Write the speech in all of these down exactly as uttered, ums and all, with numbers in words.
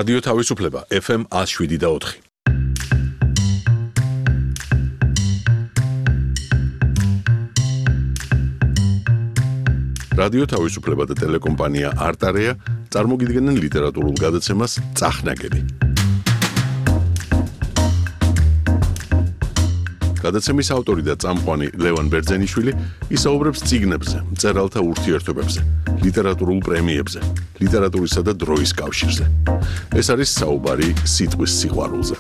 რადიო თავისუფლება ეფ ემ one oh seven და four. რადიო თავისუფლება და ტელეკომპანია არტარეა წარმოგიდგენენ ლიტერატურულ გადაცემას წახნაგები. გადაცემის ავტორი და წამყვანი ლევან ბერძენიშვილი ისაუბრებს წიგნებზე, მწერალთა ურთიერთობებზე, ლიტერატურულ პრემიებზე, ლიტერატურისა და დროის კავშირზე. ეს არის საუბარი სიტყვის სიყვარულზე.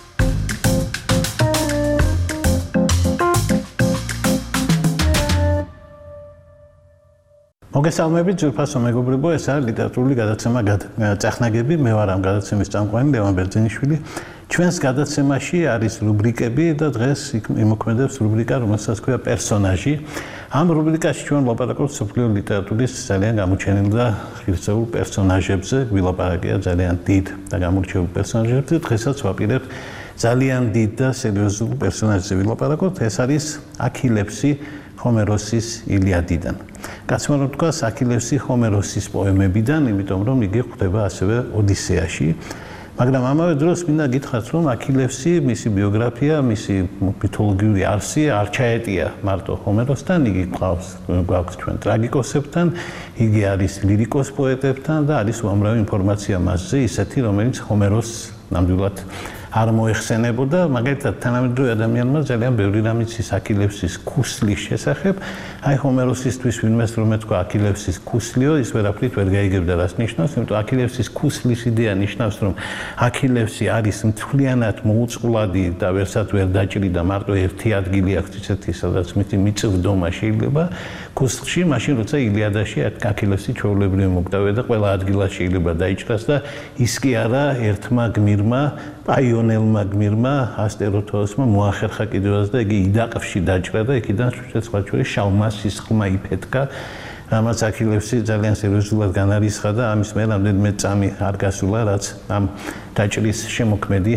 მოგესალმებით, ძვირფასო მეგობრებო, ეს არის ლიტერატურული გადაცემა წახნაგები, მე ვარ ამ გადაცემის წამყვანი ლევან ბერძენიშვილი. ჩვენს გადაცემაში არის რუბრიკები და დღეს იმოქმედებს რუბრიკა, რომელსაც ქვია პერსონაჟი. ამ რუბრიკაში ჩვენ ვლაპარაკობთ მსოფლიო ლიტერატურის ძალიან გამოჩენილ და ღირსეულ პერსონაჟებზე, ვილაპარაკია ძალიან დიდ და გამორჩეულ პერსონაჟებზე. დღესაც ვაპირებთ ძალიან დიდ და სერიოზულ პერსონაჟზე ვილაპარაკოთ. ეს არის აქილევსი ჰომეროსის ილიადიდან. კაცმა რომ თქვა აქილევსი ჰომეროსის პოემებიდან, იმიტომ რომ იგი გვხვდება ასევე ოდისეაში. მაგრამ ამავე დროს მინდა გითხრათ, რომ აქილევსი, მისი ბიოგრაფია, მისი მითოლოგიური არსი არ ჩაეტია მარტო ჰომეროსთან, იგი გვყავს გვაქვს ჩვენ ტრაგიკოსებთან, იგი არის ლირიკოს პოეტებთან და არის უამრავი ინფორმაცია მასზე, ისეთი, რომელიც ჰომეროსს ნამდვილად არ მოეხსენებოდა, მაგალითად თანამედროვე ადამიანმა ძალიან ბევრი რამ იცის აქილევსის ქუსლის შესახებ. აი ჰომეროსისთვის ვინმეს რომ ეთქვა აქილევსის ქუსლიო, ის ვერაფრით ვერ გაიგებდა რას ნიშნავს, იმიტომ აქილევსის ქუსლის იდეა ნიშნავს, რომ აქილევსი არის მთლიანად მოუწყვლადი და ვერსად ვერ დაჭრიდა, მარტო ერთი ადგილი აქვს ისეთი, სადაც მისი მიწვდომა შეიძლება ქუსლში, მაშინ როცა ილიადაში აქილევსი ჩვეულებრივი მოკვდავია და ყველა ადგილას შეიძლება დაიჭრას და ის კი არა ერთმა გმირმა პაიონელმა გმირმა ასტეროთოსმა მოახერხა კიდევაც და იგი იდაყში დაჭრა და იქიდან სხვა შორის შალმასის ხმა იფეთქა, რამაც აქილევსი ძალიან სერიოზულად განარისხა და ამის მერე რამდენიმე წამი არ გასულა, რაც ამ დაჭრის შემოქმედი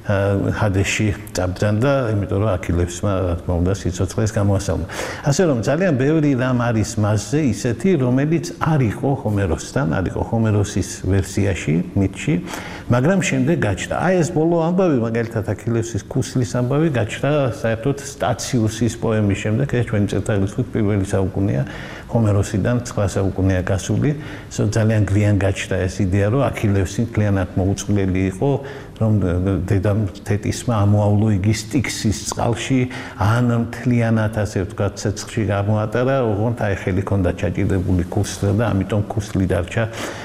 ჰადეში წაბრძანდა, იმიტომ რომ აქილევსმა რა თქმა უნდა სიცოცხლეს გამოასალმა. ასე რომ ძალიან ბევრი რამ არის მასზე ისეთი, რომელიც არ იყო ჰომეროსთან, არ იყო ჰომეროსის ვერსიაში, მითში, მაგრამ შემდეგ გაჩნდა. აი ეს ბოლო ამბავი, მაგალითად აქილევსის ქუსლის ამბავი გაჩნდა საერთოდ სტაციუსის პოემის შემდეგ, ეს ჩვენი წერტილის პირველი საუკუნეა, ჰომეროსიდან ცხრა საუკუნეა გასული, ძალიან გვიან გაჩნდა ეს იდეა, რომ აქილევსი მთლიანად მოუწყვლელი იყო, რომ დედამ თეთისმა ამოავლო იგი სტიქსის წყალში, ან მთლიანად ასე ვთქვათ, ცეცხლში გამოატარა, ოღონდ აი ხელი ჰქონდა ჩაჭირებული ქუსლზე და ამიტომ ქუსლი დარჩა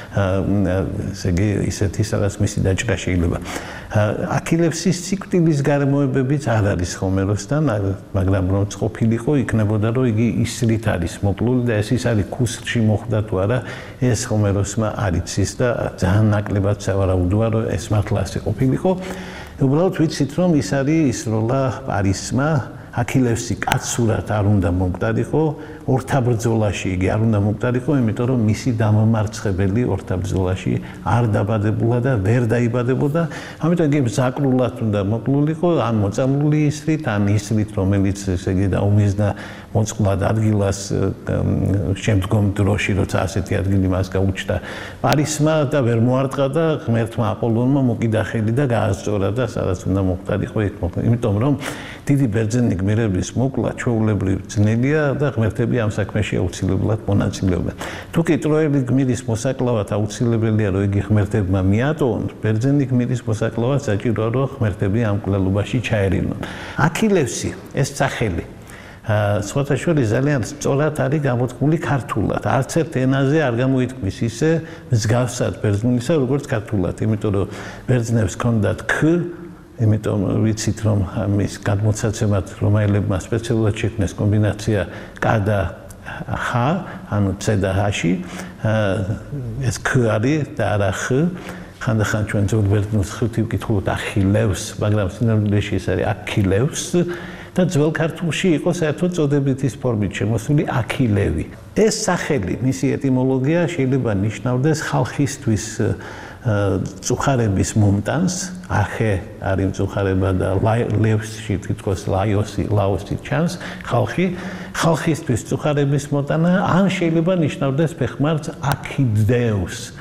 ესე იგი ისეთი, სადაც მისი დაჭრა შეიძლება. აქილევსის სიკვდილის გარემოებებიც არ არის ჰომეროსთან, მაგრამ რომ ყოფილიყო, იქნებოდა რომ იგი ისრით არის მოკლული და ეს ის არის ქუსლში მოხდა თუ არა, ეს ჰომეროსმა არ იცის და ძალიან ნაკლებად სავარაუდოა, რომ ეს მართლა ასე ყოფილიყო. უბრალოდ ვიცით, რომ ის არის ის როლა პარისმა, აქილევსი კაცურად არ უნდა მომკვდარიყო, ორთაბრძოლაში იგი არ უნდა მომკვდარიყო, იმიტომ რომ მისი დამამარცხებელი ორთაბრძოლაში არ დაბადებულა და ვერ დაიბადებოდა, ამიტომ იგი მზაკრულად უნდა მოკლულიყო, ან მოწამლული ისრით, ან ისრით, რომელიც ესე იგი დაუმიზნა მოწყვლად ადგილას შემდგომ დროში, როცა ასეთი ადგილი მას გაუჩნდა პარისმა და ვერ მოარტყა და ღმერთმა აპოლონმა მოკიდა ხელი და გაასწორა და სადაც უნდა მომკვდარიყო იქ მოკვდა. იმიტომ რომ დიდი ბერძენი გმირების მოკლა ჩვეულებრივ ძნელია და ღმერთები ამ საქმეში აუცილებლად მონაწილეობენ. თუ კი ტროელი გმირის მოსაკლავად აუცილებელია, რომ იგი ღმერთებმა მიატოვონ, ბერძენი გმირის მოსაკლავად საჭიროა, რომ ღმერთები ამ კვლელობაში ჩაერივნონ. აქილევსი ეს სახელი სხვათა შორის ძალიან სწორად არის გამოთქმული ქართულად. არც ერთ ენაზე არ გამოითქმის ისე მსგავსად ბერძნულისა, როგორც ქართულად, იმიტომ რომ ბერძნებს ჰქონდათ ქ, იმიტომ ვიცით, რომ ამის გადმოცემად რომაელებმა სპეციალურად შექმნეს კომბინაცია კ და ხ, ანუ ც და ჰ-ში, ეს ქ არის და არა ხ. ხანდახან ჩვენ ძველ ბერძნულს ხუთი ვკითხულობთ ახილევს, მაგრამ სინამდვილეში ეს არის აქილევს. და ძველ ქართულში იყო საერთოდ წოდებითის ფორმით შემოსული აქილევი. ეს სახელი, მისი ეტიმოლოგია შეიძლება ნიშნავდეს ხალხისთვის წუხარების მომტანს, ახე არის წუხარება და ლევსში თითქოს ლაოსი, ლაოსი ჩანს, ხალხი, ხალხისთვის წუხარების მომტანა, ან შეიძლება ნიშნავდეს ფეხმართ აქიდეუს.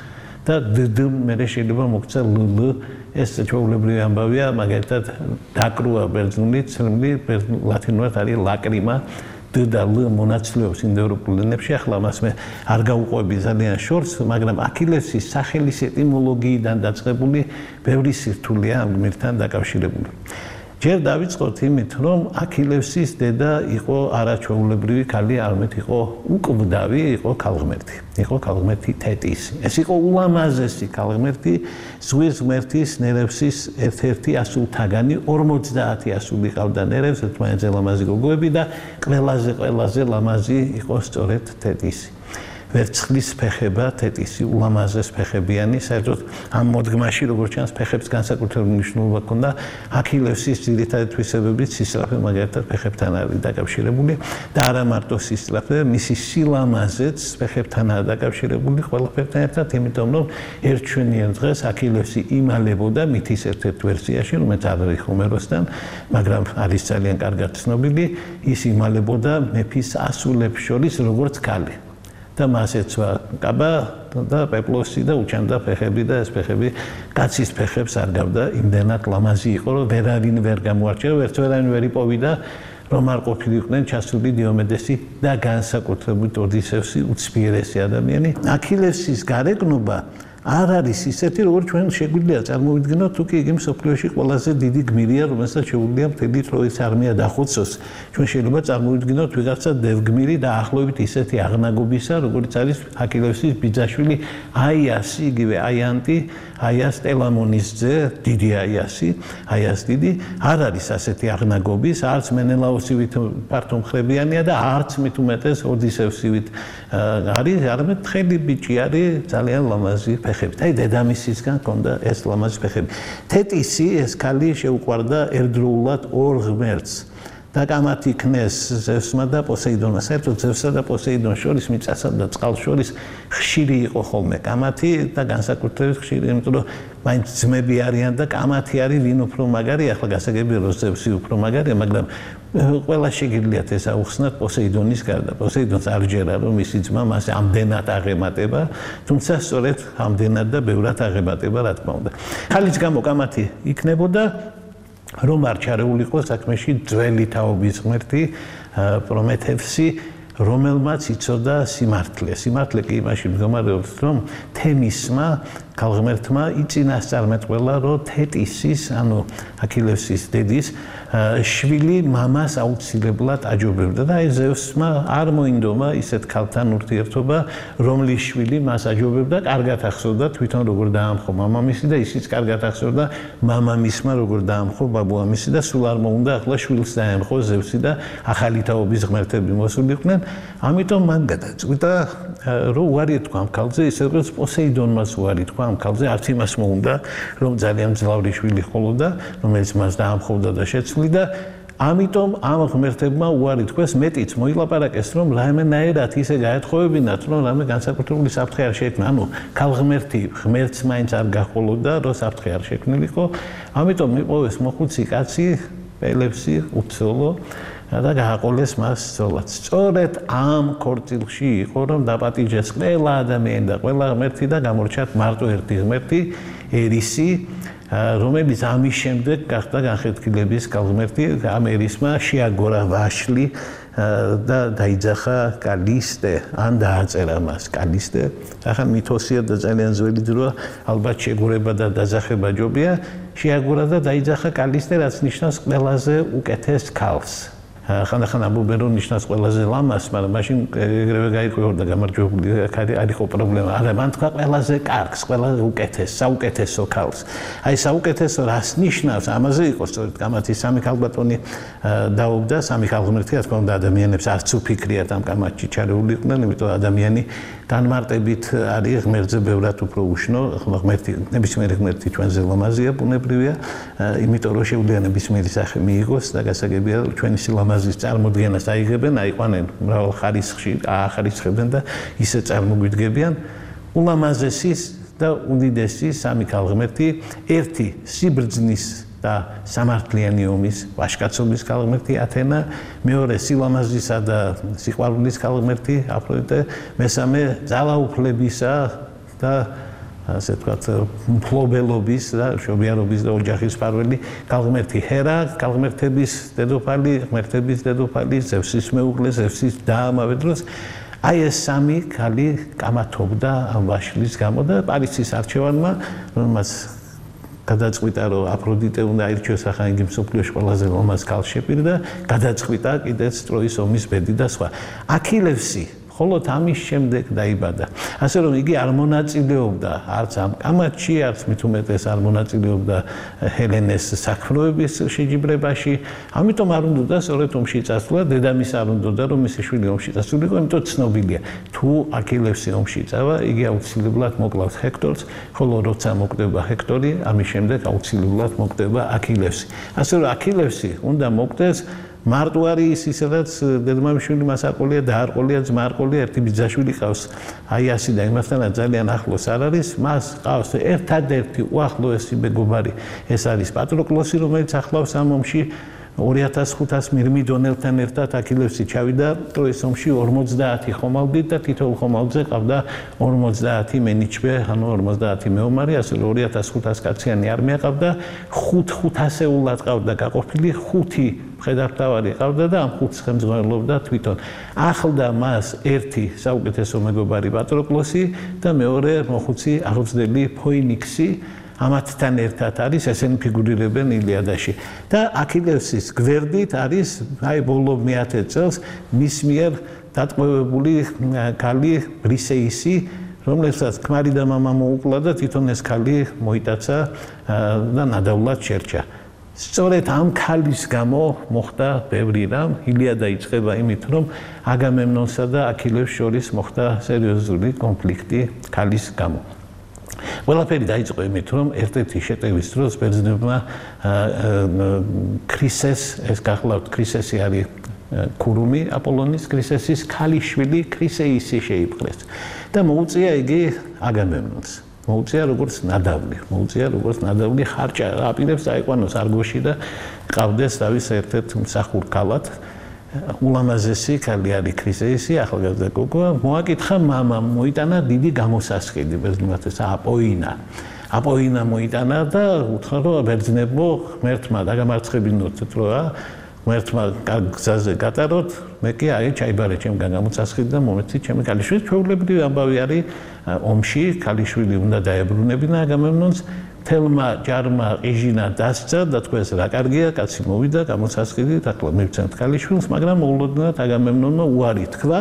და დ მერე შეიძლება მოგცა ლ ეს ჩვეულებრივი ამბავია, მაგალითად დაკრუა ბერძნული ცრემლი ლათინურად არის ლაკრიმა დ და ლ მონაცვლეობს ინდოევროპულ ენებში, ახლა მას მე არ გავუყვები ძალიან შორს, მაგრამ აქილევსის სახელის ეტიმოლოგიიდან დაწყებული ბევრი სირთულეა ამ გმირთან დაკავშირებული. ჯერ დავიწყოთ იმით, რომ აქილევსის დედა იყო არაჩვეულებრივი ქალი, არამედ იყო უკვდავი, იყო ქალღმერთი. იყო ქალღმერთი თეტისი. ეს იყო ულამაზესი ქალღმერთი, ზღვის ღმერთის ნერევსის ერთ-ერთი ასულთაგანი, ორმოცდაათი ასული ყავდა ნერევს, ერთმანეთზე ლამაზი გოგოები და ყველაზე ყველაზე ლამაზი იყო სწორედ თეტისი. ვერცხლის ფეხება თეტისი ულამაზეს ფეხებიანი, საერთოდ ამ მოდგმაში როგორც ჩანს ფეხებს განსაკუთრებული მნიშვნელობა ჰქონდა. აქილევსის ძირითადი თვისებებით სისწრაფე მაგალითად ფეხებთან არის დაკავშირებული და არა მარტო სისწრაფე, მისი სილამაზეც ფეხებთანაა დაკავშირებული ყველაფერთან ერთად, იმიტომ რომ ერთ ჩვენიან დღეს აქილევსი იმალებოდა მითის ერთ-ერთ ვერსიაში, რომელიც არ არის ჰომეროსთან, მაგრამ არის ძალიან კარგად ცნობილი, ის იმალებოდა მეფის ასულებს შორის როგორც ქალი. და მას ეცვა კაბა და პეპლოსი და უჩანდა ფეხები და ეს ფეხები კაცის ფეხებს არ გავდა, იმდენად ლამაზი იყო, რომ ვერავინ ვერ გამოარჩია, ვერც ვერავინ ვერ იპოვიდა, რომ არ ყოფილიყვნენ ჩასული დიომედესი და განსაკუთრებით ოდისევსი უცბიერესი ადამიანი. აქილევსის გარეგნობა არ არის ისეთი, როგორც ჩვენ შეგვიძლია წარმოვიდგინოთ, თუ კი იგი მსოფლიოში ყველაზე დიდი გმირია, რომელსაც შეუძლია მთელი ტროის არმია დახოცოს. ჩვენ შეიძლება წარმოვიდგინოთ ვიღაცა დევგმირი და ახლობით ისეთი აღნაგობისა, როგორც არის აქილევსის ბიძაშვილი აიასი, იგივე აიანტი, აიას ტელამონის ძე, დიდი აიასი, აიას დიდი, არ არის ასეთი აღნაგობის, არც მენელაოსივით ფართომხრებიანია და არც მით უმეტეს ოდისევსივით არის, არამედ თხელი ბიჭი არის, ძალიან ლამაზი ფეხებით. აი დედამისისგან ჰქონდა ეს ლამაზი ფეხები. თეტისი ეს ქალი შეუყვარდა ერთდროულად ორ ღმერთს. და კამათ იქნეს ზევსმა და პოსეიდონმა. საერთოდ ზევსსა და პოსეიდონს შორის, მიწასა და წყალს შორის ხშირი იყო ხოლმე კამათი და განსაკუთრებით ხშირი, იმიტომ რომ მაინც ძმები არიან და კამათი არის ვინ უფრო მაგარია, ახლა გასაგებია რომ ზევსი უფრო მაგარია, მაგრამ ყველა შეგიძლიათ ეს აუხსნათ პოსეიდონის გარდა. პოსეიდონს არ ჯერა რომ მისი ძმა მას ამდენად აღემატება, თუმცა სწორედ ამდენად და ბევრად აღემატება, რა თქმა უნდა. ხალის გამო კამათი იქნებოდა რომ არ ჩარეულიყო საქმეში ძველი თაობის ღმერთი პრომეთევსი, რომელმაც იცოდა სიმართლე. სიმართლე კი იმაში მდგომარეობს, რომ თემისმა, ქალღმერთმა იწინასწარმეტყველა, რომ თეტისის, ანუ აქილევსის დედის შვილი მამას აუცილებლად აჯობებდა და აი ზევსმა არ მოინდომა ისეთ ქალთან ურთიერთობა, რომლის შვილი მას აჯობებდა, კარგად ახსოვდა თვითონ როგორ დაამხო მამამისი და ისიც კარგად ახსოვდა მამამისმა როგორ დაამხო ბაბუამისი და სულ არ მოუნდა ახლა შვილს დაემხო ზევსი და ახალი თაობის ღმერთები მოსულიყვნენ. ამიტომ მან გადაწყვიტა, რომ უარი ეთქვა ამ ქალზე, ისე როგორც პოსეიდონმაც უარი ეთქვა ამ ქალზე, არც იმას მოუნდა, რომ ძალიან მძლავრი შვილი ჰყოლოდა, რომელიც მას დაამხობდა და შეცვლიდა. ამიტომ ამ ღმერთებმა უარი თქვეს, მეტიც მოილაპარაკეს, რომ რაიმენაირად ისე გაეთხოვებინათ, რომ რამე განსაკუთრებული საფრთხე არ შეექმნა. ანუ ქალღმერთი ღმერთს მაინც არ გაჰყოლოდა, რომ საფრთხე არ შექმნილიყო. ამიტომ მიყოვეს მოხუცი კაცი, პელევსი, უცოლო და გააყოლეს მას სწორად. სწორედ ამ ქორწილში იყო, რომ დაპატიჟეს ყველა ადამიანი და ყველა ღმერთი და გამორჩათ მარტო ერთი ღმერთი, ერისი, რომელიც ამის შემდეგ გახდა განხეთქილების ქალღმერთი. ამ ერისმა შეაგორა ვაშლი და დაიძახა კალისტე, ან დააწერა მას კალისტე. ახლა მითოსია და ძალიან ძველი დროა, ალბათ შეგურება და დაძახება ჯობია. შეაგორა და დაიძახა კალისტე, რაც ნიშნავს ყველაზე უკეთეს ქალს. ხანდახან ამბობენ რომ ნიშნავს ყველაზე ლამას, მაგრამ მაშინ ეგრევე გაიყვება გამარჯვებული არ იყო პრობლემა. არა, მან თქვა ყველაზე კარგს, ყველაზე უკეთეს, საუკეთესო ქალს. აი საუკეთესო რას ნიშნავს? ამაზე იყო სწორედ კამათი სამი ქალბატონი დაობდა, სამი ქალღმერთი, რა თქმა უნდა, ადამიანებს არც უფიქრიათ ამ კამათში ჩარეულიყვნენ, იმიტომ ადამიანი განმარტებით არის ღმერთზე ბევრად უფრო უშნო. ღმერთი, ნებისმიერი ღმერთი ჩვენზე ლამაზია, ბუნებრივია, იმიტომ რომ შეუძლია ნებისმიერი სახე მიიღოს და გასაგებია ჩვენი სილამაზის წარმოდგენას აიღებენ, აიყვანენ მრავალ ხარისხში, აახარისხებენ და ისე წარმოგვიდგებიან. ულამაზესის და უდიდესი სამი ქალღმერთი, ერთი სიბრძნის და სამართლიანი ომის ვაჟკაცობის ქალღმერთი ათენა, მეორე სილამაზისა და სიყვარულის ქალღმერთი აფროდიტე, მესამე ძალაუფლებისა და ასე ვთქვათ, მფლობელობის და მშობიარობის და ოჯახის სპარველი კალღმერთი ჰერა, კალღმერთების დედოფალი, ღმერთების დედოფალი, ზევსის მეუღლე, ზევსის და ამავე დროს აი ეს სამი ქალი კამათობდა ამ ვაშლის გამო და პარისის არჩევანმა, რომელმაც გადაწყვიტა, რომ აფროდიტე უნდა აირჩიოს ახლა იგი მსოფლიოში ყველაზე ლამაზ ქალს შეპირდა, გადაწყვიტა კიდეც ტროის ომის ბედი და სხვა. აქილევსი მხოლოდ ამის შემდეგ დაიბადა. ასე რომ იგი არ მონაწილეობდა არც ამ კამათში, არც მით უმეტეს არ მონაწილეობდა ჰელენეს საქმროების შეჯიბრებაში. ამიტომ არ უნდოდა სწორედ ომში წასვლა, დედამის არ უნდოდა რომ მისი შვილი ომში წასულიყო, იმიტომ ცნობილია. თუ აქილევსი ომში წავა, იგი აუცილებლად მოკლავს ჰექტორს, ხოლო როცა მოკვდება ჰექტორი, ამის შემდეგ აუცილებლად მოკვდება აქილევსი. ასე რომ აქილევსი უნდა მოკვდეს მარტო არის ის, სადაც დედმამიშვილი მას არყოლია და არყოლია ძმა არყოლია, ერთი ბიძაშვილი ყავს. აი ასი და იმასთანაც ძალიან ახლოს არ არის, მას ყავს ერთადერთი უახლოესი მეგობარი, ეს არის პატროკლოსი, რომელიც ახლავს ამ ომში ორი ათას ხუთას მირმიდონელთან ერთად აქილევსი ჩავიდა ტროის ომში ორმოცდაათი ხომალდით და თითოეულ ხომალდზე ყავდა ორმოცდაათი მენიჩბე, ანუ ორმოცდაათი მეომარი, ასე რომ ორი ათას ხუთას კაციანი არმია ყავდა, ხუთ ხუთასეულად ყავდა გაყოფილი, ხუთი მხედართმთავარი ყავდა და ამ ხუთს ხელმძღვანელობდა თვითონ. ახლდა მას ერთი საუკეთესო მეგობარი პატროკლოსი და მეორე მოხუცი აღზრდელი ფოინიქსი. ამათთან ერთად არის ესენი ფიგურირებენ ილიადაში და აქილევსის გვერდით არის აი ბოლო მეათე წელს მის მიერ დატყვევებული ქალი ბრისეისი, რომელსაც ქმარი და მამა მოუკლა და თვითონ ეს ქალი მოიტაცა და ნადავლად შერჩა. სწორედ ამ ქალის გამო მოხდა ბევრი რამ. ილიადა იწყება იმით, რომ აგამემნონსა და აქილევს შორის მოხდა სერიოზული კონფლიქტი ქალის გამო. ყველაფერი დაიწყო იმით, რომ ერთ-ერთი შეტევის დროს ბერძნებმა ქრისეს, ეს გახლავთ ქრისესი არის ქურუმი აპოლონის, ქრისესის ქალიშვილი ქრისეისი შეიპყრეს და მოუწია იგი აგამემნონს. მოუწია როგორც ნადავლი, მოუწია როგორც ნადავლი ხარჭა აპირებს აიყვანოს არგოში და ყავდეს თავის ერთ-ერთ მსახურ ქალად. ულამაზესი ქალი არის ქრისეისი, ახალგაზრდა გოგოა, მოაკითხა მამამ, მოიტანა დიდი გამოსასყიდი, ბერძნულად ეს აპოინა. აპოინა მოიტანა და უთხრა, რომ ბერძნებო ღმერთმა დაგამარცხებინოთ, თორა ღმერთმა გზაზე გატაროთ, მე კი აი ჩაიბარე ჩემგან გამოსასყიდი და მომეცი ჩემი ქალიშვილი. ჩვეულებრივი ამბავი არის ომში ქალიშვილი უნდა დაებრუნებინა აგამემნონს. თელმა ჯარმა ყიჟინა დასცა და თქვენს რა კარგია, კაცი მოვიდა გამოსასყიდით, ახლა მივცემთ ქალიშვილს, მაგრამ მოულოდნელად აგამემნონმა უარი თქვა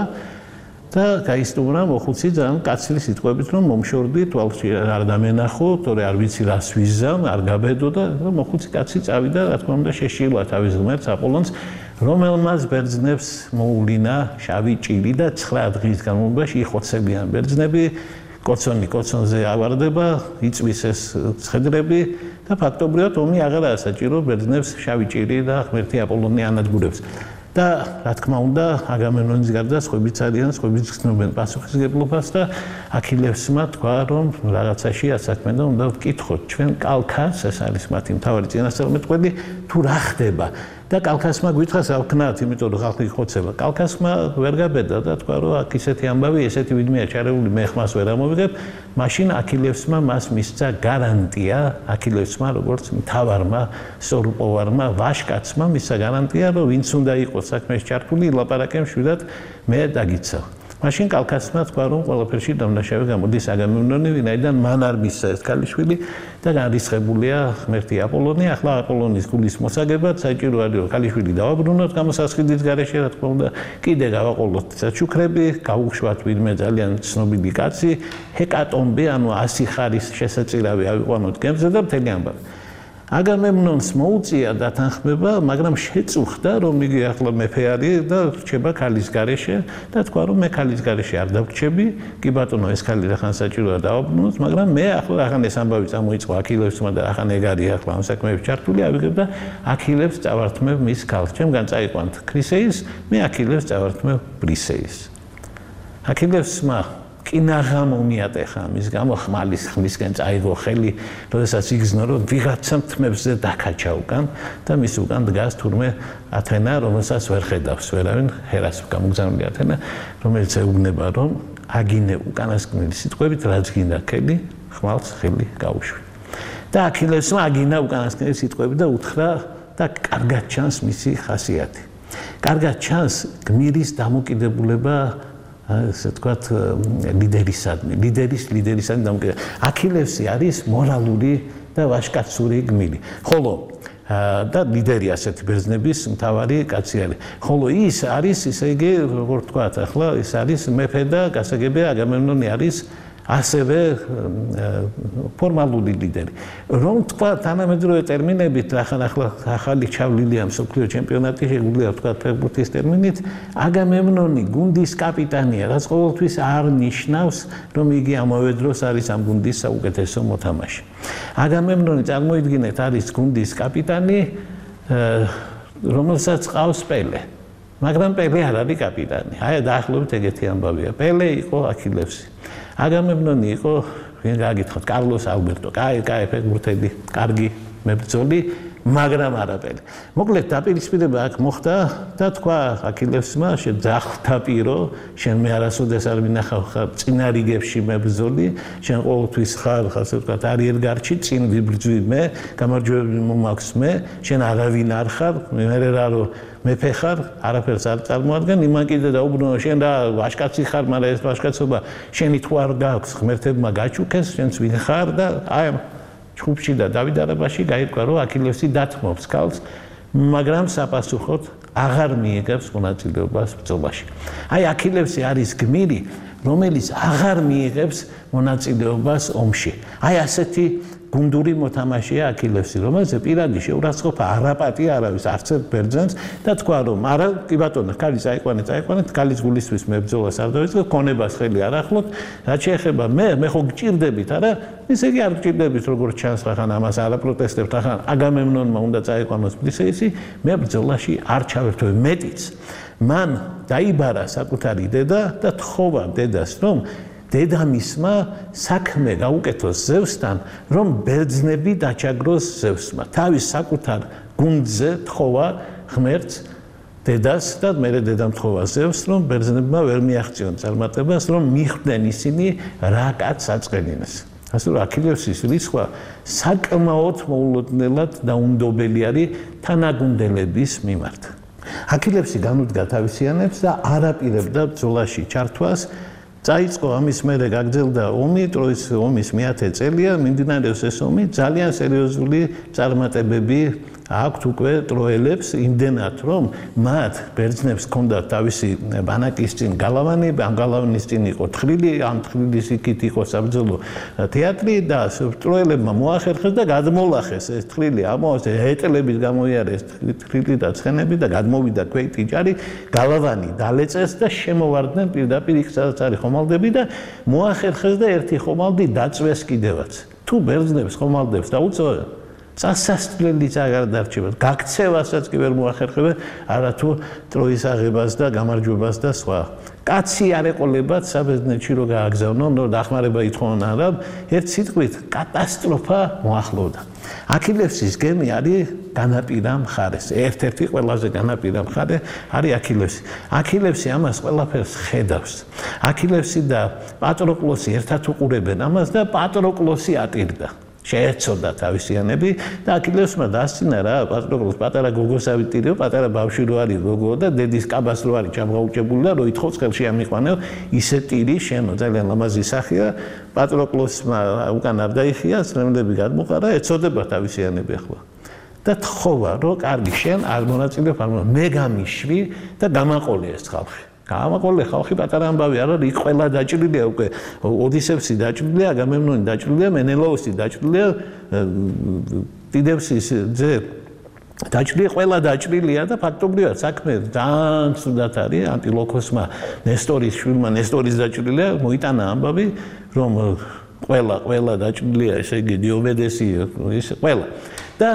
და გაისტუმრა მოხუცი ძალიან კაცრი სიტყვებით, რომ მომშორდი თვალში არ დამენახო, თორე არ ვიცი რას ვიზამ, არ გაბედო და მოხუცი კაცი წავიდა, რა თქმა უნდა შეშილა თავის ღმერთს აპოლონს, რომელმაც ბერძნებს მოულინა შავი ჭირი და ცხრა დღის განმავლობაში იხოცებიან ბერძნები. კოცონი კოცონზე ავარდება, იწვის ეს ცხედრები და ფაქტობრივად ომი აღარაა საჭირო ბერძნებს შავი ჭირი და ღმერთი აპოლონი ანადგურებს. და რა თქმა უნდა, აგამემნონის გარდა სხვებიც არიან, სხვებიც გრძნობენ პასუხისგებლობას და აქილევსმა თქვა, რომ რაღაცაში ასაქმე და უნდა ვკითხოთ ჩვენ კალქას, ეს არის მათი მთავარი წინასწარმეტყველი, თუ რა ხდება. და კალქასმა გვითხრა საქმნათ, იმიტომ რომ ხალხი ხოცება. კალქასმა ვერ გაბედა და თქვა, რომ აქ ისეთი ამბავი, ესეთი ვიდმეა ჩარეული, მე ხმას ვერ ამოვიღებ. მაშინ აქილევსმა მას მისცა გარანტია, აქილევსმა როგორც მთავარმა, სწორუპოვარმა, ვაშკაცმა მისცა გარანტია, რომ ვინც უნდა იყოს საქმეში ჩართული, ილაპარაკე მშვიდად, მე დაგიცავ. მაშინ კალქასმა თქვა, რომ ყველაფერში დამნაშავე გამოდის აგამემნონი, ვინაიდან მან არ მისცა ეს ქალიშვილი და განრისხებულია ღმერთი აპოლონი. ახლა აპოლონის გულის მოსაგებად საჭირო არის, რომ ქალიშვილი დავაბრუნოთ გამოსასყიდის გარეშე, რა თქმა უნდა, კიდე გავაყოლოთ საჩუქრები, გავუშვათ ვინმე ძალიან ცნობილი კაცი, ჰეკატომბე, ანუ ასი ხარის შესაძლებელი ავიყვანოთ გემზე და მთელი ამბავი. აგამემნონს მოუწია დათანხმება, მაგრამ შეწუხდა, რომ იგი ახლა მეფე არის და რჩება ქალის გარეშე და თქვა, რომ მე ქალის გარეშე არ დავრჩები, კი ბატონო, ეს ქალი რახან საჭიროა დავაბრუნოთ, მაგრამ მე ახლა რახან ეს ამბავი წამოიწყო აქილევსმა და რახან ეგ არის ახლა ამ საქმეებში ჩართული, ავიღებ და აქილევს წავართმევ მის ქალს. ჩემგან წაიყვანთ ქრისეის, მე აქილევს წავართმევ ბრისეის. აქილევსმა კინაღა მომიატეხა მის გამო ხმალის ხმისკენ წაიღო ხელი, როდესაც იგრძნო, რომ ვიღაცა თმებზე დაკაჩა უკან და მის უკან დგას თურმე ათენა, რომელსაც ვერ ხედავს ვერავინ, ჰერას გამოგზავნილი ათენა, რომელიც ეუბნება, რომ აგინე უკანასკნელი სიტყვებით, რაც გინდა ქელი, ხმალს ხელი გაუშვი. და აქილევსმა აგინა უკანასკნელი სიტყვები და უთხრა და კარგად ჩანს მისი ხასიათი. კარგად ჩანს გმირის დამოკიდებულება ასე ვთქვათ ლიდერისადმი, ლიდერის ლიდერისადმი დამოკიდებულება. აქილევსი არის მორალური და ვაჟკაცური გმირი. ხოლო და ლიდერი ასეთი ბერძნების მთავარი კაცი არის. ხოლო ის არის, ისე იგი, როგორ ვთქვათ, ახლა ის არის მეფე და გასაგებია აგამემნონი არის ასევე ფორმალური ლიდერი. რომ თქვა თანამედროვე ტერმინებით, ახლა ახლა ახალი ჩავლილია მსოფლიო ჩემპიონატი, შეგვიძლია ვთქვათ ფეხბურთის ტერმინით, აგამემნონი გუნდის კაპიტანია, რაც ყოველთვის არ ნიშნავს, რომ იგი ამავე დროს არის ამ გუნდის საუკეთესო მოთამაშე. აგამემნონი წარმოიდგინეთ არის გუნდის კაპიტანი, რომელსაც ყავს პელე. მაგრამ პელე არ არის კაპიტანი. აი დაახლოებით ეგეთი ამბავია. პელე იყო აქილევსი. აგამემნონი იყო, ვინ გააკითხოთ, კარლოს ალბერტო, კაი, კაი ფეხბურთელი, კარგი მებრძოლი, მაგრამ არა პელე. მოკლედ დაპირისპირება აქ მოხდა და თქვა აქილევსმა, შენ ძახთაპირო, შენ მე არასოდეს არ მინახავ ხარ წინა რიგებში მებრძოლი, შენ ყოველთვის ხარ, ასე ვთქვათ, არიერგარდში, წინ ვიბრძვი მე, გამარჯვებები მომაქვს მე, შენ არავინ არ ხარ, მე რა რო მეფე ხარ, არაფერს არ წარმოადგენ, იმან კიდე დაუბრუნო, შენ რა ვაჟკაცი ხარ, მაგრამ ეს ვაჟკაცობა შენი თუ არ გაქვს, ღმერთებმა გაჩუქეს, შენც ვინ ხარ და აი ჩხუბში და დავიდარებაში გაირკვა, რომ აქილევსი დათმობს ქალს, მაგრამ საპასუხოდ აღარ მიიღებს მონაწილეობას ბრძოლაში. აი აქილევსი არის გმირი, რომელიც აღარ მიიღებს მონაწილეობას ომში. აი ასეთი გუნდური მოთამაშეა აქილევსი, რომელზე პირადი შეურაცხყოფა არაპატია არავის არც ერთ ბერძენს და თქვა რომ არა, კი ბატონო, ქალი წაიყვანე, წაიყვანე, ქალის გულისთვის მებრძოლას არ დავიწყო, ქონებას ხელი არ ახლოთ, რაც შეეხება მე, მე ხო გჭირდებით, არა? ისე კი არ გჭირდებით, როგორც ჩანს, ხან ამას არ აპროტესტებთ, ხან აგამემნონმა უნდა წაიყვანოს ბრისეისი, მე ბრძოლაში არ ჩავერთვე, მეტიც. მან დაიბარა საკუთარი დედა და თხოვა დედას, რომ დედამისმა საქმე გაუკეთოს ზევსთან, რომ ბერძნები დაჩაგროს ზევსმა. თავის საკუთარ გუნდზე თხოვა ღმერთს დედას და მერე დედამ თხოვა ზევსს, რომ ბერძნებმა ვერ მიაღწიონ წარმატებას, რომ მიხვდნენ ისინი რა კაცს აწყენინეს. ასე რომ აქილევსის რისხვა საკმაოდ მოულოდნელად დაუნდობელი არის თანაგუნდელების მიმართ. აქილევსი განუდგა თავისიანებს და არ აპირებდა ბრძოლაში ჩართვას. წაიწყო ამის მერე გაგრძელდა ომი, ტროის ომის მეათე წელია, მიმდინარეობს ეს ომი, ძალიან სერიოზული წარმატებები აქვთ უკვე ტროელებს, იმდენად რომ მათ ბერძნებს ჰქონდათ თავისი ბანაკის წინ გალავანი, ამ გალავნის წინ იყო თხრილი, ამ თხრილის იქით იყო საბრძოლო თეატრი და ტროელებმა მოახერხეს და გადმოლახეს ეს თხრილი, ამას ეტლების გამოიარეს თხრილი და ცხენები და გადმოვიდა ქვეითი ჯარი, გალავანი დალეწეს და შემოვარდნენ პირდაპირ იქ სადაც არის ხომალდები და მოახერხეს და ერთი ხომალდი დაწვეს კიდევაც. თუ ბერძნებს ხომალდებს დაუწევენ წასასწრელიც აღარ დარჩება. გაქცევასაც კი ვერ მოახერხებენ, არათუ ტროის აღებას და გამარჯვებას და სხვა. კაცი არ ეყოლებათ საბერძნეთში რო გააგზავნონ, რომ დახმარება ითხოვონ არა, ერთ სიტყვით კატასტროფა მოახლოვდა. აქილევსის გემი არის განაპირა მხარეს. ერთ-ერთი ყველაზე განაპირა მხარე არის აქილევსი. აქილევსი ამას ყველაფერს ხედავს. აქილევსი და პატროკლოსი ერთად უყურებენ ამას და პატროკლოსი ატირდა. შეეცოდა თავისიანები და აქილევსმა დასცინა რა, პატროკლოს პატარა გოგოსავით ტირიო, პატარა ბავშვი რო არის გოგო და დედის კაბას რო არის ჩამოუჭებული და რო ითხოვს ხელში ამიყვანეო, ისე ტირი შენო, ძალიან ლამაზი სახეა, პატროკლოსმა უკან არ დაიხია, წრემლები გადმოყარა, ეცოდება თავისიანები ახლა. და თხოვა, რომ კარგი შენ არ მონაწილეობ, მე გამიშვი და გამაყოლე ეს ხალხი. გამაყოლე ხალხი პატარა ამბავი არ არის, იქ ყველა დაჭრილია უკვე, ოდისევსი დაჭრილია, აგამემნონი დაჭრილია, მენელაოსი დაჭრილია, დიდევსის ძე დაჭრილია, ყველა დაჭრილია და ფაქტობრივად საქმე ძალიან ცუდად არის, ანტილოქოსმა ნესტორის შვილმა, ნესტორის დაჭრილია, მოიტანა ამბავი, რომ ყველა, ყველა დაჭრილია, ესე იგი დიომედესი, ის ყველა. და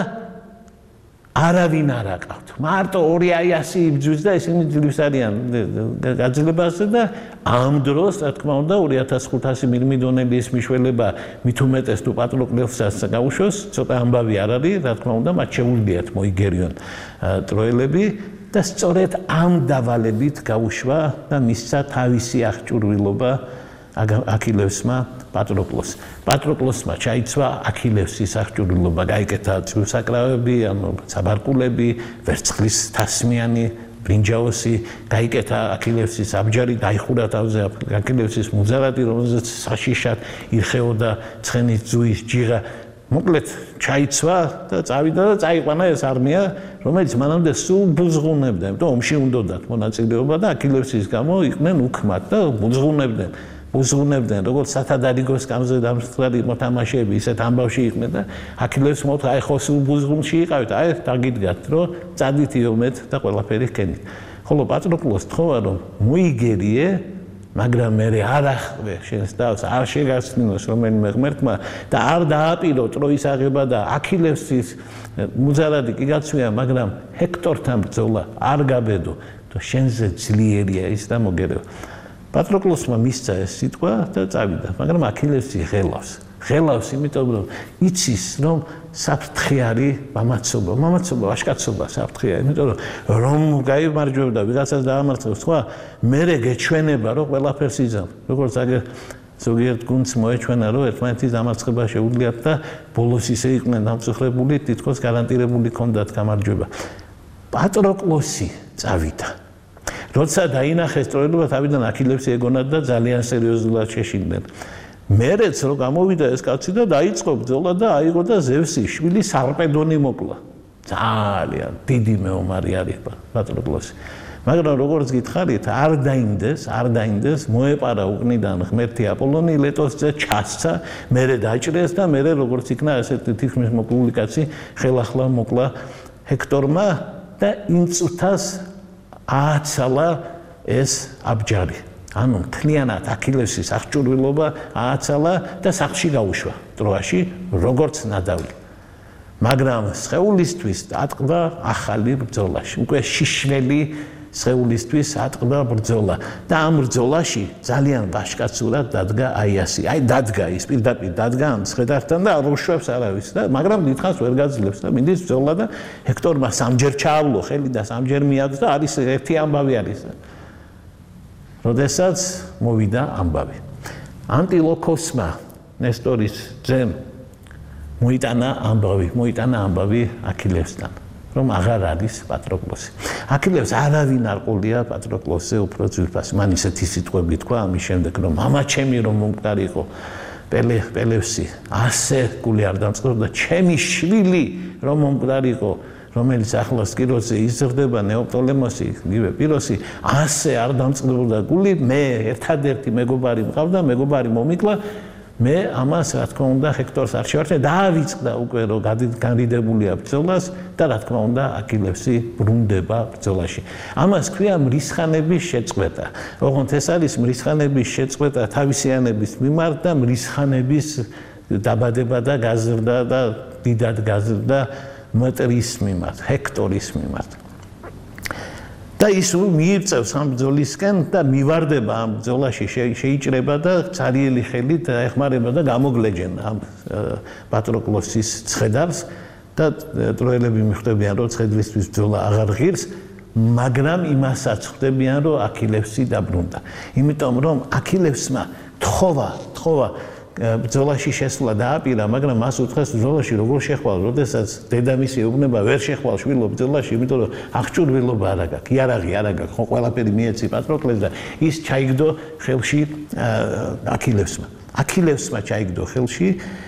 არავინ არ აკავთ. მარტო ორი აიასი იბძვის და ისინი ძლივს არიან გაძლებაზე და ამ დროს, რა თქმა უნდა, ორი ათას ხუთასი მირმიდონელის მიშველება მით უმეტეს თუ პატროკლოსსაც გაუშვოს, ცოტა ამბავი არ არის, რა თქმა უნდა, მათ შეუძლიათ მოიგერიონ ტროელები და სწორედ ამ დავალებით გაუშვა და მისცა თავისი აღჭურვილობა აქილევსმა პატროკლოსს. პატროკლოსმა ჩაიცვა აქილევსის აღჭურვილობა, გაიკეთა წვრილსაკრავები, ანუ საბარკულები, ვერცხლის თასმიანი ბრინჯაოსი, გაიკეთა აქილევსის აბჯარი, დაიხურა თავზე აქილევსის მუძარადი, რომელზეც საშიშად ირხეოდა ცხენის ძუის ჯიღა. მოკლედ ჩაიცვა და წავიდა და წაიყვანა ეს არმია, რომელიც მანამდე სულ ბუზღუნებდა, იმიტომ ომში უნდოდათ მონაწილეობა და აქილევსის გამო იყვნენ უქმად და ბუზღუნებდნენ. ბუზღუნებდნენ, როგორც სათადარიგოს სკამზე დამსწრალი მოთამაშეები, ისეთ ამბავში იყვნენ და აქილევს მოთხრა, აი ხო სულ ბუზღუნში იყავით, აი დაგიდგათ, რომ წადით იომეთ და ყველაფერი ჰქენით. ხოლო პატროკლოს თხოვა, რომ მოიგერიე, მაგრამ მე არ ახვე შენს თავს, არ შეგასწინოს რომელიმე ღმერთმა და არ დააპირო ტროის აღება და აქილევსის მუძარადი კი გაცვია, მაგრამ ჰექტორთან ბრძოლა არ გაბედო, და შენზე ძლიერია ის და მოგერევა. პატროკლოსმა მისცა ეს სიტყვა და წავიდა, მაგრამ აქილევსი ღელავს. ღელავს, იმიტომ რომ იცის, რომ საფრთხე არის მამაცობა, მამაცობა, ვაჟკაცობა საფრთხეა, იმიტომ რომ რომ გაიმარჯვებდა, ვიღაცას დაამარცხებს, სხვა მერე გეჩვენება, რომ ყველაფერს იზამ. როგორც აგერ ზოგიერთ გუნდს მოეჩვენა, რომ ერთმანეთის დამარცხება შეუძლიათ და ბოლოს ისე იყვნენ დამწუხრებული, თითქოს გარანტირებული ჰქონდათ გამარჯვება. პატროკლოსი წავიდა. როცა დაინახეს ტროილობა, თავიდან აქილევსი ეგონათ და ძალიან სერიოზულად შეშინდნენ. მერეც რო გამოვიდა ეს კაცი და დაიწყო ბრძოლა და აიღო და ზევსის შვილი სარპედონი მოკლა. ძალიან დიდი მეომარი არის პატროკლოსი. მაგრამ როგორც გითხარით, არ დაინდეს, არ დაინდეს, მოეპარა უკნიდან ღმერთი აპოლონი ლეტოსზე ჩასცა, მერე დაჭრეს და მერე როგორც იქნა ესეთი თითქმის მოკლული კაცი ხელახლა მოკლა ჰექტორმა და იმ წუთას ააცალა ეს აბჯარი. ანუ მთლიანად აქილევსის აღჭურვილობა ააცალა და სახლში გაუშვა ტროაში, როგორც ნადავლი. მაგრამ სხეულისთვის ატყდა ახალი ბრძოლაში. უკვე შიშველი სხეულისთვის ატყდა ბრძოლა და ამ ბრძოლაში ძალიან ვაჟკაცურად დადგა აიასი. აი დადგა ის პირდაპირ დადგა ამ ცხედართან და არ უშვებს არავის და მაგრამ დიდხანს ვერ გაძლევს და მინდის ბრძოლა და ჰექტორმა სამჯერ ჩაავლო ხელი და სამჯერ მიაგდო და არის ერთი ამბავი არის. როდესაც მოვიდა ამბავი. ანტილოქოსმა ნესტორის ძემ მოიტანა ამბავი, მოიტანა ამბავი აქილევსთან, რომ აღარ არის პატროკლოსი. აქილევს არავინ არ ყოლია პატროკლოსზე უფრო ძვირფას. მან ისეთი სიტყვები თქვა ამის შემდეგ, რომ მამა ჩემი რომ მომკვდარიყო პელე პელევსი, ასე გული არ დამწყდა, ჩემი შვილი რომ მომკვდარიყო, რომელიც ახლა სკიროზე იზრდება ნეოპტოლემოსი, იგივე პიროსი, ასე არ დამწყდა გული, მე ერთადერთი მეგობარი მყავდა, მეგობარი მომიკლა, მე ამას რა თქმა უნდა ჰექტორს არ შევარჩე, დაავიწყდა უკვე რომ განრიდებულია ბრძოლას და რა თქმა უნდა აქილევსი ბრუნდება ბრძოლაში. ამას ქვია მრისხანების შეწყვეტა. ოღონდ ეს არის მრისხანების შეწყვეტა თავისიანების მიმართ და მრისხანების დაბადება და გაზრდა და დიდად გაზრდა მტრის მიმართ, ჰექტორის მიმართ. და ის მიიწევს ამ ბრძოლისკენ და მივარდება ამ ბრძოლაში შეიჭრება და ცარიელი ხელით ეხმარება და გამოგლეჯენ ამ პატროკლოსის ცხედარს და ტროელები მიხვდებიან რომ ცხედრისთვის ბრძოლა აღარ ღირს, მაგრამ იმასაც ხვდებიან რომ აქილევსი დაბრუნდა. იმიტომ რომ აქილევსმა თხოვა, თხოვა ბრძოლაში შესვლა დააპირა, მაგრამ მას უთხრეს ბრძოლაში როგორ შეხვალ, როდესაც დედამისი ეუბნება ვერ შეხვალ შვილო ბრძოლაში, იმიტომ რომ აღჭურვილობა არ აქვს, იარაღი არ აქვს, ხო ყველაფერი მიეცი პატროკლეს და ის ჩაიგდო ხელში აქილევსმა. აქილევსმა ჩაიგდო ხელში,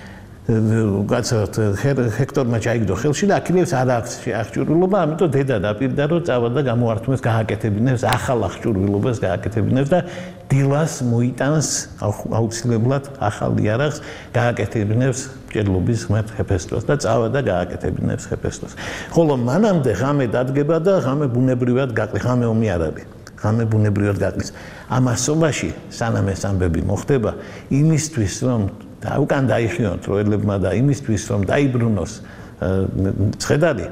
გაცოთ ჰექტორმა ჩაიგდო ხელში და აქილევს არ აქვს აღჭურვილობა, ამიტომ დედა დაპირდა რომ წავა და გამოართმევს, გააკეთებინებს ახალ აღჭურვილობას, გააკეთებინებს და დილას მოიტანს აუცილებლად ახალ იარაღს, გააკეთებინებს მჭედლობის ღმერთ ჰეფესტოს და წავა და გააკეთებინებს ჰეფესტოს. ხოლო მანამდე ღამე დადგება და ღამე ბუნებრივად გაყრის, ღამე ომი არ არის. ღამე ბუნებრივად გაყრის. ამასობაში სანამ ეს ამბები მოხდება, იმისთვის რომ და უკან დაიხიონ ტროელებმა და იმისთვის რომ დაიბრუნოს ცხედარი,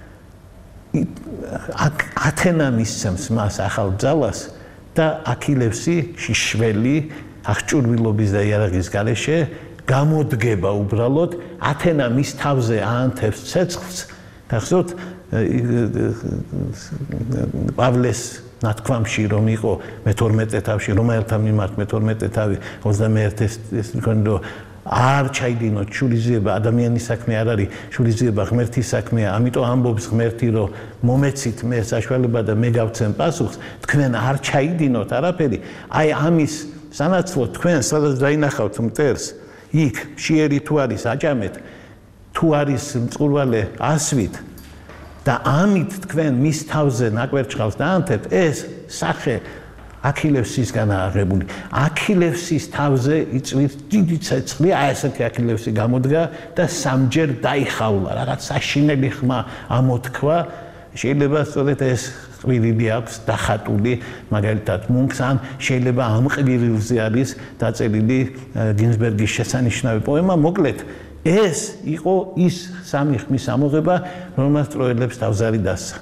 ათენა მისცემს მას ახალ ბრძალას და აქილევსი შიშველი აღჭურვილობის და იარაღის გარეშე გამოდგება უბრალოდ, ათენა მის თავზე აანთებს ცეცხლს, გახსოვთ პავლეს ნათქვამში რომ იყო მეთორმეტე თავში რომელთა მიმართ მეთორმეტე თავი ოცდამეერთე ეს თქვენო არ ჩაიდინოთ შურიზიება ადამიანის საქმე არ არის შურიზიება ღმერთის საქმეა ამიტომ ამბობს ღმერთი რომ მომეცით მე საშუალება და მე გავცემ პასუხს თქვენ არ ჩაიდინოთ არაფერი აი ამის სანაცვლოდ თქვენ სადაც დაინახავთ მტერს იქ მშიერი თუ არის აჭამეთ თუ არის მწყურვალე ასვით და ამით თქვენ მის თავზე ნაკვერჩხალს დაანთებთ ეს სახე აქილევსისგანაა აღებული. აქილევსის თავზე იწვით დიდი ცეცხლი, აი ესეთი აქილევსი გამოდგა და სამჯერ დაიხავლა, რაღაც საშინელი ხმა ამოთქვა. შეიძლება სწორედ ეს ყვირილი აქვს დახატული, მაგალითად მუნქს ან შეიძლება ამ ყვიrilზე არის დაწერილი გინზბერგის შესანიშნავი პოემა, მოკლედ ეს იყო ის სამი ხმის ამოღება, რომელსაც ტროელებს თავზარი დასცა.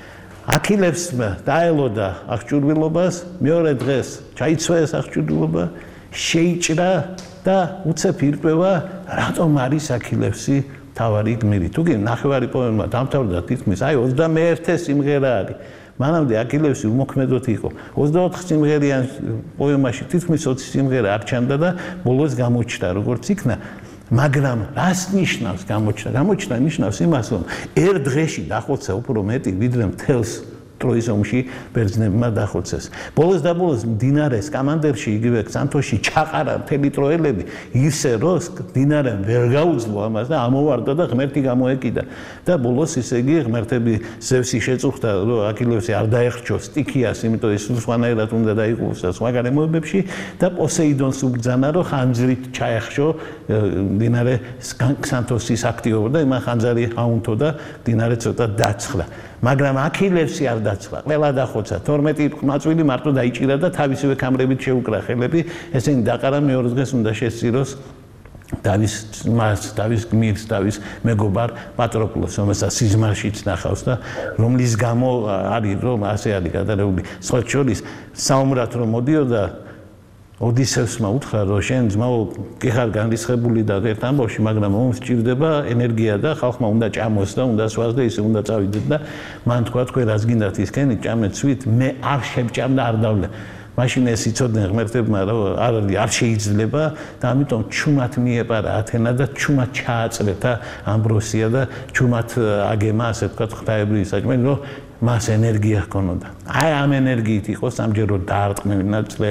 აქილევსმა დაელოდა აღჭურვილობას, მეორე დღეს ჩაიცვა ეს აღჭურვილობა, შეიჭრა და უცებ ირკვევა, რატომ არის აქილევსი თავარი გმირი. თუ კი ნახევარი პოემა დამთავრდა თითქმის აი ოცდამეერთე სიმღერა არის. მანამდე აქილევსი უმოქმედოდ იყო. ოცდაოთხ სიმღერიან პოემაში თითქმის ოცი სიმღერა არ ჩანდა და ბოლოს გამოჩნდა, როგორც იქნა. მაგრამ რას ნიშნავს გამოჩნდა? გამოჩნდა ნიშნავს იმას, რომ ერთ დღეში დახოცა უფრო მეტი, ვიდრე მთელს ტროის ომში ბერძნებმა დახოცეს. ბოლოს და ბოლოს მდინარეს კამანდერში, იგივე სანთოში ჩაყარა მთელი ტროელები, ისე რომ მდინარემ ვერ გაუძლო ამას და ამოვარდა და ღმერთი გამოეკიდა. და ბოლოს ისე იგი ღმერთები ზევსი შეწუხდა, რომ აქილევსი არ დაეხრჩოს სტიქიას, იმიტომ ის სხვანაირად უნდა დაიყოს და სხვა გარემოებებში და პოსეიდონს უბრძანა, რომ ხანძრით ჩაეხშო მდინარე სანთოსის აქტიობა და იმან ხანძარი აუნთო და მდინარე ცოტა დაცხდა. მაგრამ აქილევსი არ დაცხდა. ყველა დახოცა. თორმეტი ყმაწვილი მარტო დაიჭირა და თავისივე კამრებით შეუკრა ხელები. ესენი დაყარა მეორე დღეს უნდა შესწიროს დავის მას, დავის გმირს, დავის მეგობარ პატროკლოს, რომელსაც სიზმარშიც ნახავს და რომლის გამო არის რომ ასე არის გადარეული. სხვა შორის საომრად რომ მოდიოდა ოდისევსმა უთხრა რომ შენ ძმაო კი ხარ განრისხებული და ერთ ამბავში, მაგრამ ომს ჭირდება ენერგია და ხალხმა უნდა ჭამოს და უნდა სვას და ისე უნდა წავიდეთ და მან თქვა თქვენ რას გინდათ ისქენი ჭამეთ სვით მე არ შევჭამ და არ დავლე. მაშინ ეს იცოდნენ ღმერთებმა რომ არ არ შეიძლება და ამიტომ ჩუმად მიეპარა ათენა და ჩუმად ჩააწრეთა ამბროსია და ჩუმად აგემა ასე ვთქვათ ღვთაებრივი საჭმელი რომ მას ენერგია ჰქონოდა. აი ამ ენერგიით იყო სამჯეროდ დაარტყმევინა წლე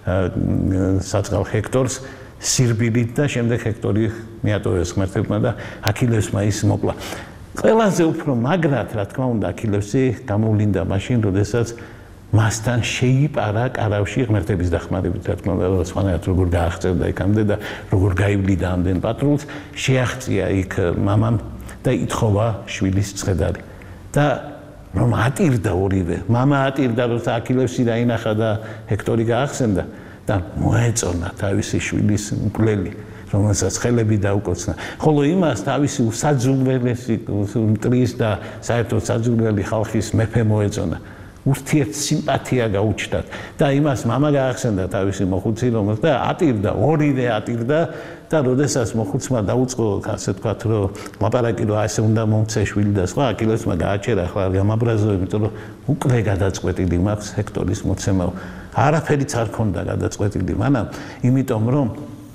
საწყალ ჰექტორს სირბილით და შემდეგ ჰექტორი მიატოვეს ღმერთებმა და აქილევსმა ის მოკლა. ყველაზე უფრო მაგრად რა თქმა უნდა აქილევსი გამოვლინდა მაშინ, როდესაც მასთან შეიპარა კარავში ღმერთების დახმარებით, რა თქმა უნდა, სხვანაირად როგორ გააღწევდა იქამდე და როგორ გაივლიდა ამდენ პატრულს, შეაღწია იქ მამამ და ითხოვა შვილის ცხედარი. და რომ ატირდა ორივე, მამა ატირდა, როცა აქილევსი დაინახა და ჰექტორი გაახსენდა და მოეწონა თავისი შვილის მკვლელი, რომელსაც ხელები დაუკოცნა. ხოლო იმას თავისი უსაძულველესი მტრის და საერთოდ საძულველი ხალხის მეფე მოეწონა. ურთიერთ სიმპათია გაუჩნდათ და იმას მამა გაახსენდა თავისი მოხუცი, რომელსაც და ატირდა, ორივე ატირდა და როდესაც მოხუცმა დაუწყო, ასე ვთქვათ, რომ ლაპარაკი რომ ასე უნდა მომცე შვილი და სხვა, აქილევსმა გააჩერა, ახლა არ გამაბრაზო, იმიტომ რომ უკვე გადაწყვეტილი მაქვს ჰექტორის მოცემაო. არაფერიც არ ქონდა გადაწყვეტილი მანამ, იმიტომ რომ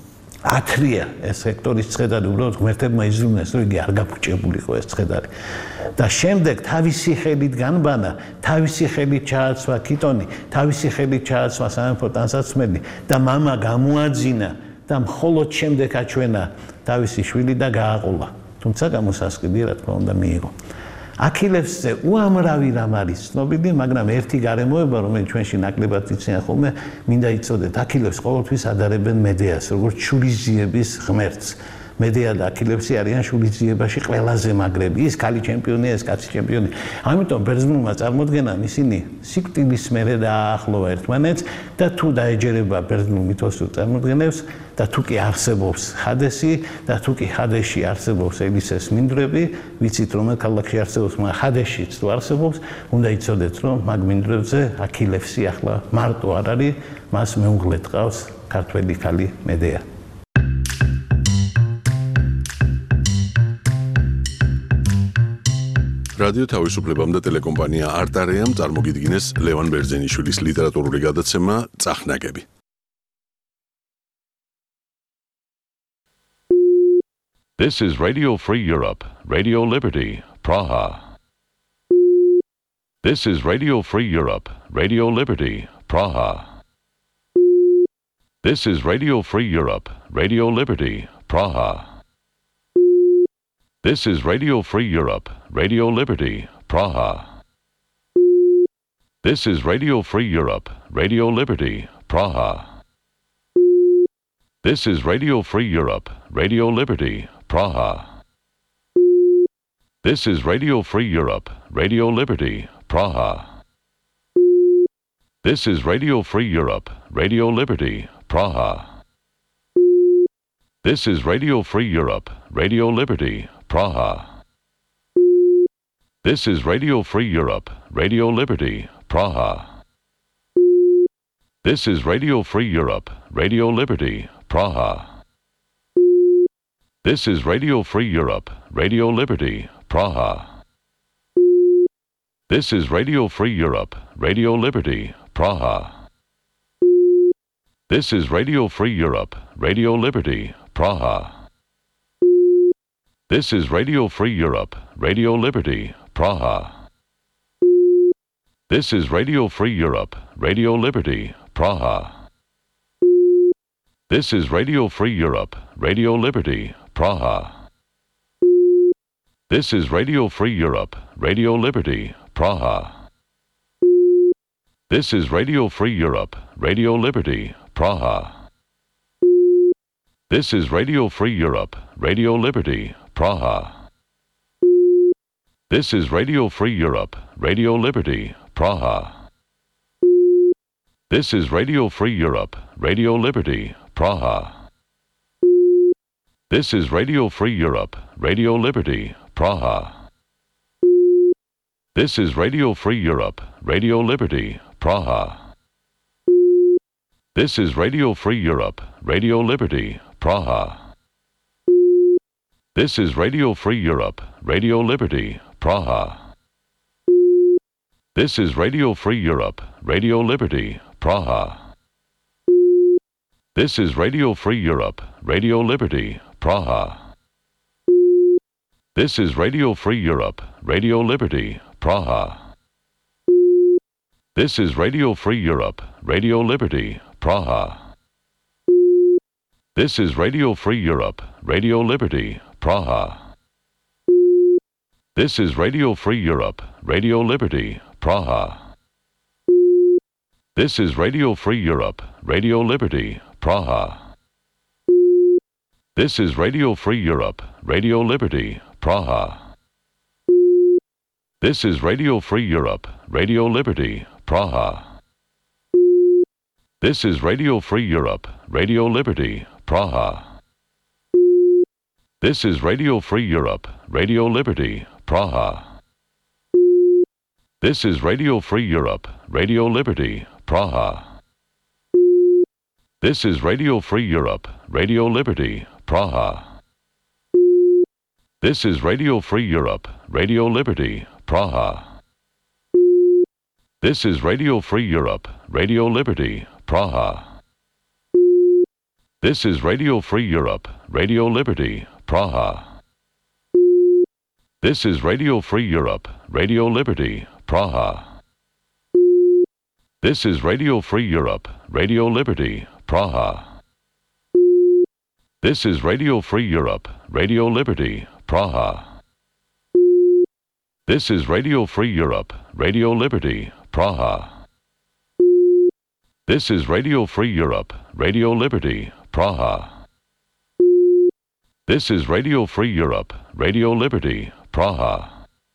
ათრია ეს ჰექტორის ცხედარი უბრალოდ ღმერთებმა იზრუნეს, რომ იგი არ გაფუჭებულიყო ეს ცხედარი. და შემდეგ თავისი ხელით განბანა, თავისი ხელით ჩააცვა ქიტონი, თავისი ხელით ჩააცვა სამეფო ტანსაცმელი და მამა გამოაძინა და მხოლოდ შემდეგ აჩვენა თავისი შვილი და გააყოლა. თუმცა გამოსასყიდი რა თქმა უნდა მიიღო. აქილევსზე უამრავი რამ არის ცნობილი, მაგრამ ერთი გარემოება, რომელიც ჩვენში ნაკლებად იციან ხოლმე, მინდა იცოდეთ, აქილევსს ყოველთვის ადარებენ მედეას, როგორც შურიზიების ღმერთს. მედეა და აქილევსი არიან შურიზიებაში ყველაზე მაგრები. ის ქალი ჩემპიონია, ეს კაცი ჩემპიონი. ამიტომ ბერძნულმა წარმოდგენამ ისინი სიკვდილის მერე დააახლოვა ერთმანეთს და თუ დაეჯერება ბერძნულ მითოსურ წარმოდგენებს და თუ კი არსებობს ჰადესი და თუ კი ჰადესში არსებობს ელისეს მინდვრები, ვიცით რომ ქალაქში არსებობს, მაგრამ ჰადესშიც თუ არსებობს, უნდა იცოდეთ რომ მაგ მინდვრებზე აქილევსი ახლა მარტო არ არის, მას მეუღლე ჰყავს ქართველი ქალი მედეა. რადიო თავისუფლებამ და ტელეკომპანია არტარეამ წარმოგიდგინეს ლევან ბერძენიშვილის ლიტერატურული გადაცემა წახნაგები. This is Radio Free Europe, Radio Liberty, Praha. This is Radio Free Europe, Radio Liberty, Praha. This is Radio Free Europe, Radio Liberty, Praha. This is Radio Free Europe, Radio Liberty, Praha. This is Radio Free Europe, Radio Liberty, Praha. This is Radio Free Europe, Radio Liberty, Praha. This is Radio Free Europe, Radio Liberty, Praha. This is Radio Free Europe, Radio Liberty, Praha. This is Radio Free Europe, Radio Liberty, Praha. This is Radio Free Europe, Radio Liberty, Praha. This is Radio Free Europe, Radio Liberty, Praha. This is Radio Free Europe, Radio Liberty, Praha. This is Radio Free Europe, Radio Liberty, Praha. This is Radio Free Europe, Radio Liberty, Praha. This is Radio Free Europe, Radio Liberty, Praha. This is Radio Free Europe, Radio Liberty, Praha. This is Radio Free Europe, Radio Liberty, Praha. This is Radio Free Europe, Radio Liberty, Praha. This is Radio Free Europe, Radio Liberty, Praha. This is Radio Free Europe, Radio Liberty, Praha. This is Radio Free Europe, Radio Liberty, Praha. This is Radio Free Europe, Radio Liberty, Praha. This is Radio Free Europe, Radio Liberty, Praha. This is Radio Free Europe, Radio Liberty, Praha. This is Radio Free Europe, Radio Liberty, Praha. This is Radio Free Europe, Radio Liberty, Praha. This is Radio Free Europe, Radio Liberty, Praha. This is Radio Free Europe, Radio Liberty, Praha. This is Radio Free Europe, Radio Liberty, Praha. This is Radio Free Europe, Radio Liberty, Praha. This is Radio Free Europe, Radio Liberty, Praha. This is Radio Free Europe, Radio Liberty, Praha. This is Radio Free Europe, Radio Liberty, Praha. This is Radio Free Europe, Radio Liberty, Praha. This is Radio Free Europe, Radio Liberty, Praha. This is Radio Free Europe, Radio Liberty, Praha. This is Radio Free Europe, Radio Liberty, Praha. This is Radio Free Europe, Radio Liberty, Praha. This is Radio Free Europe, Radio Liberty, Praha. This is Radio Free Europe, Radio Liberty, Praha. This is Radio Free Europe, Radio Liberty, Praha. This is Radio Free Europe, Radio Liberty, Praha. This is Radio Free Europe, Radio Liberty, Praha. This is Radio Free Europe, Radio Liberty, Praha. This is Radio Free Europe, Radio Liberty, Praha. This is Radio Free Europe, Radio Liberty, Praha. This is Radio Free Europe, Radio Liberty, Praha. This is Radio Free Europe, Radio Liberty, Praha.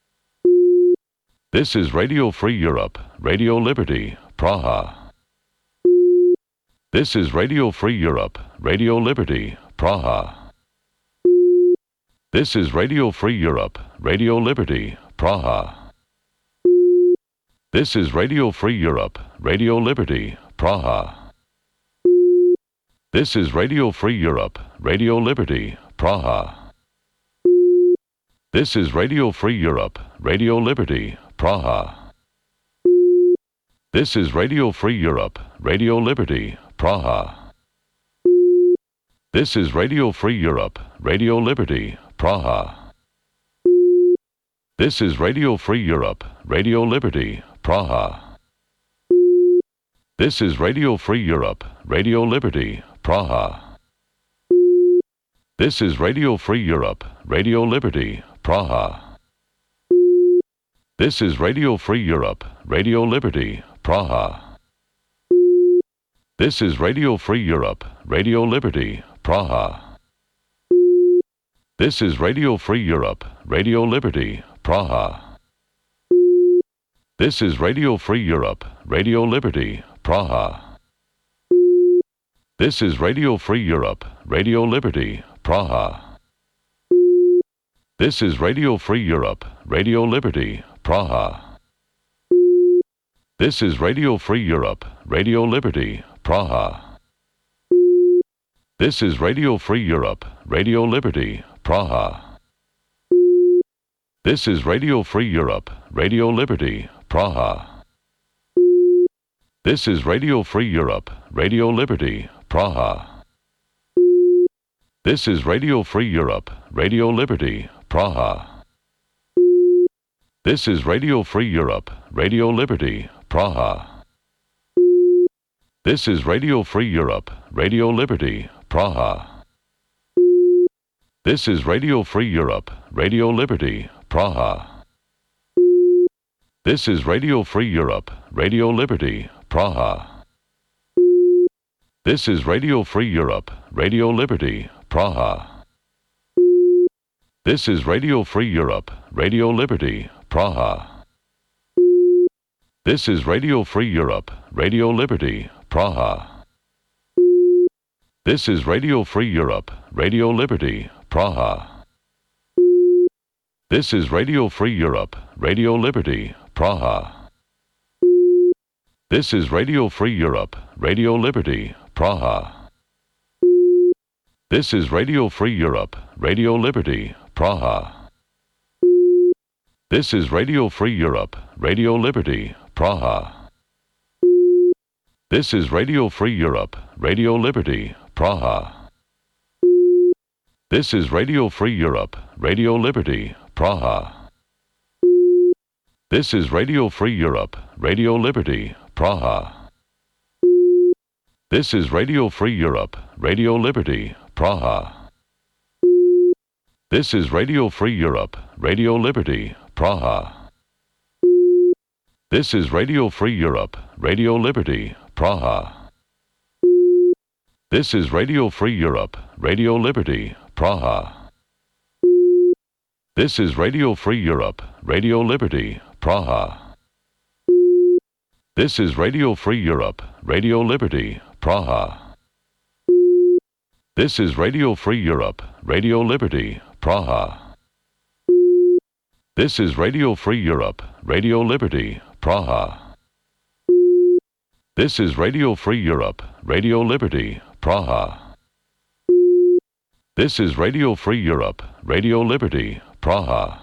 This is Radio Free Europe, Radio Liberty, Praha. This is Radio Free Europe, Radio Liberty, Praha. This is Radio Free Europe, Radio Liberty, Praha. This is Radio Free Europe, Radio Liberty, Praha. This is Radio Free Europe, Radio Liberty, Praha. This is Radio Free Europe, Radio Liberty, Praha. This is Radio Free Europe, Radio Liberty, Praha. This is Radio Free Europe, Radio Liberty, Praha. This is Radio Free Europe, Radio Liberty, Praha. This is Radio Free Europe, Radio Liberty, Praha. This is Radio Free Europe, Radio Liberty, Praha. This is Radio Free Europe, Radio Liberty, Praha. This is Radio Free Europe, Radio Liberty, Praha. This is Radio Free Europe, Radio Liberty, Praha. This is Radio Free Europe, Radio Liberty, Praha. This is Radio Free Europe, Radio Liberty, Praha. This is Radio Free Europe, Radio Liberty, Praha. This is Radio Free Europe, Radio Liberty, Praha. This is Radio Free Europe, Radio Liberty, Praha. This is Radio Free Europe, Radio Liberty, Praha. This is Radio Free Europe, Radio Liberty, Praha. This is Radio Free Europe, Radio Liberty, Praha. This is Radio Free Europe, Radio Liberty, Praha. This is Radio Free Europe, Radio Liberty, Praha. This is Radio Free Europe, Radio Liberty, Praha. This is Radio Free Europe, Radio Liberty, Praha. This is Radio Free Europe, Radio Liberty, Praha. This is Radio Free Europe, Radio Liberty, Praha. This is Radio Free Europe, Radio Liberty, Praha. This is Radio Free Europe, Radio Liberty, Praha. This is Radio Free Europe, Radio Liberty, Praha. This is Radio Free Europe, Radio Liberty, Praha. This is Radio Free Europe, Radio Liberty, Praha. This is Radio Free Europe, Radio Liberty, Praha. This is Radio Free Europe, Radio Liberty, Praha. This is Radio Free Europe, Radio Liberty, Praha. This is Radio Free Europe, Radio Liberty, Praha. This is Radio Free Europe, Radio Liberty, Praha. This is Radio Free Europe, Radio Liberty, Praha. This is Radio Free Europe, Radio Liberty, Praha. This is Radio Free Europe, Radio Liberty, Praha. This is Radio Free Europe, Radio Liberty, Praha. This is Radio Free Europe, Radio Liberty, Praha. This is Radio Free Europe, Radio Liberty, Praha. This is Radio Free Europe, Radio Liberty, Praha. This is Radio Free Europe, Radio Liberty, Praha. This is Radio Free Europe, Radio Liberty, Praha.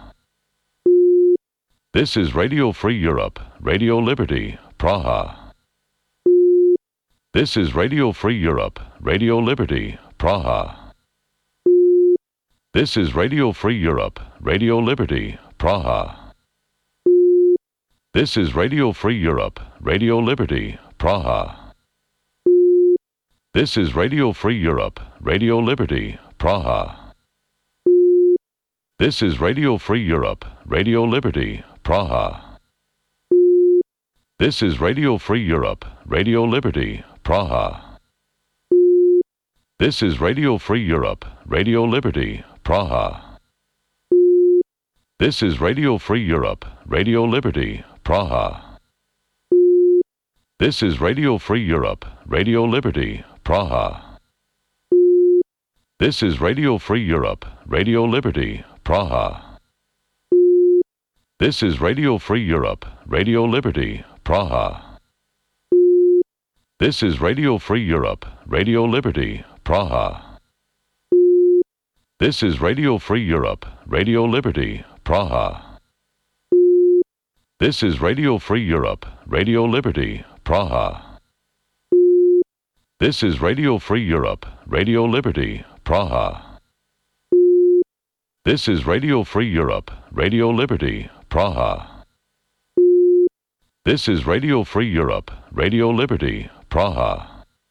This is Radio Free Europe, Radio Liberty, Praha. This is Radio Free Europe, Radio Liberty, Praha. This is Radio Free Europe, Radio Liberty, Praha. This is Radio Free Europe, Radio Liberty, Praha. This is Radio Free Europe, Radio Liberty, Praha. This is Radio Free Europe, Radio Liberty, Praha. This is Radio Free Europe, Radio Liberty, Praha. This is Radio Free Europe, Radio Liberty, Praha. This is Radio Free Europe, Radio Liberty, Praha. This is Radio Free Europe, Radio Liberty, Praha. This is Radio Free Europe, Radio Liberty, Praha. This is Radio Free Europe, Radio Liberty, Praha. This is Radio Free Europe, Radio Liberty, Praha. This is Radio Free Europe, Radio Liberty, Praha. This is Radio Free Europe, Radio Liberty, Praha. This is Radio Free Europe, Radio Liberty, Praha. This is Radio Free Europe, Radio Liberty, Praha. This is Radio Free Europe, Radio Liberty, Praha.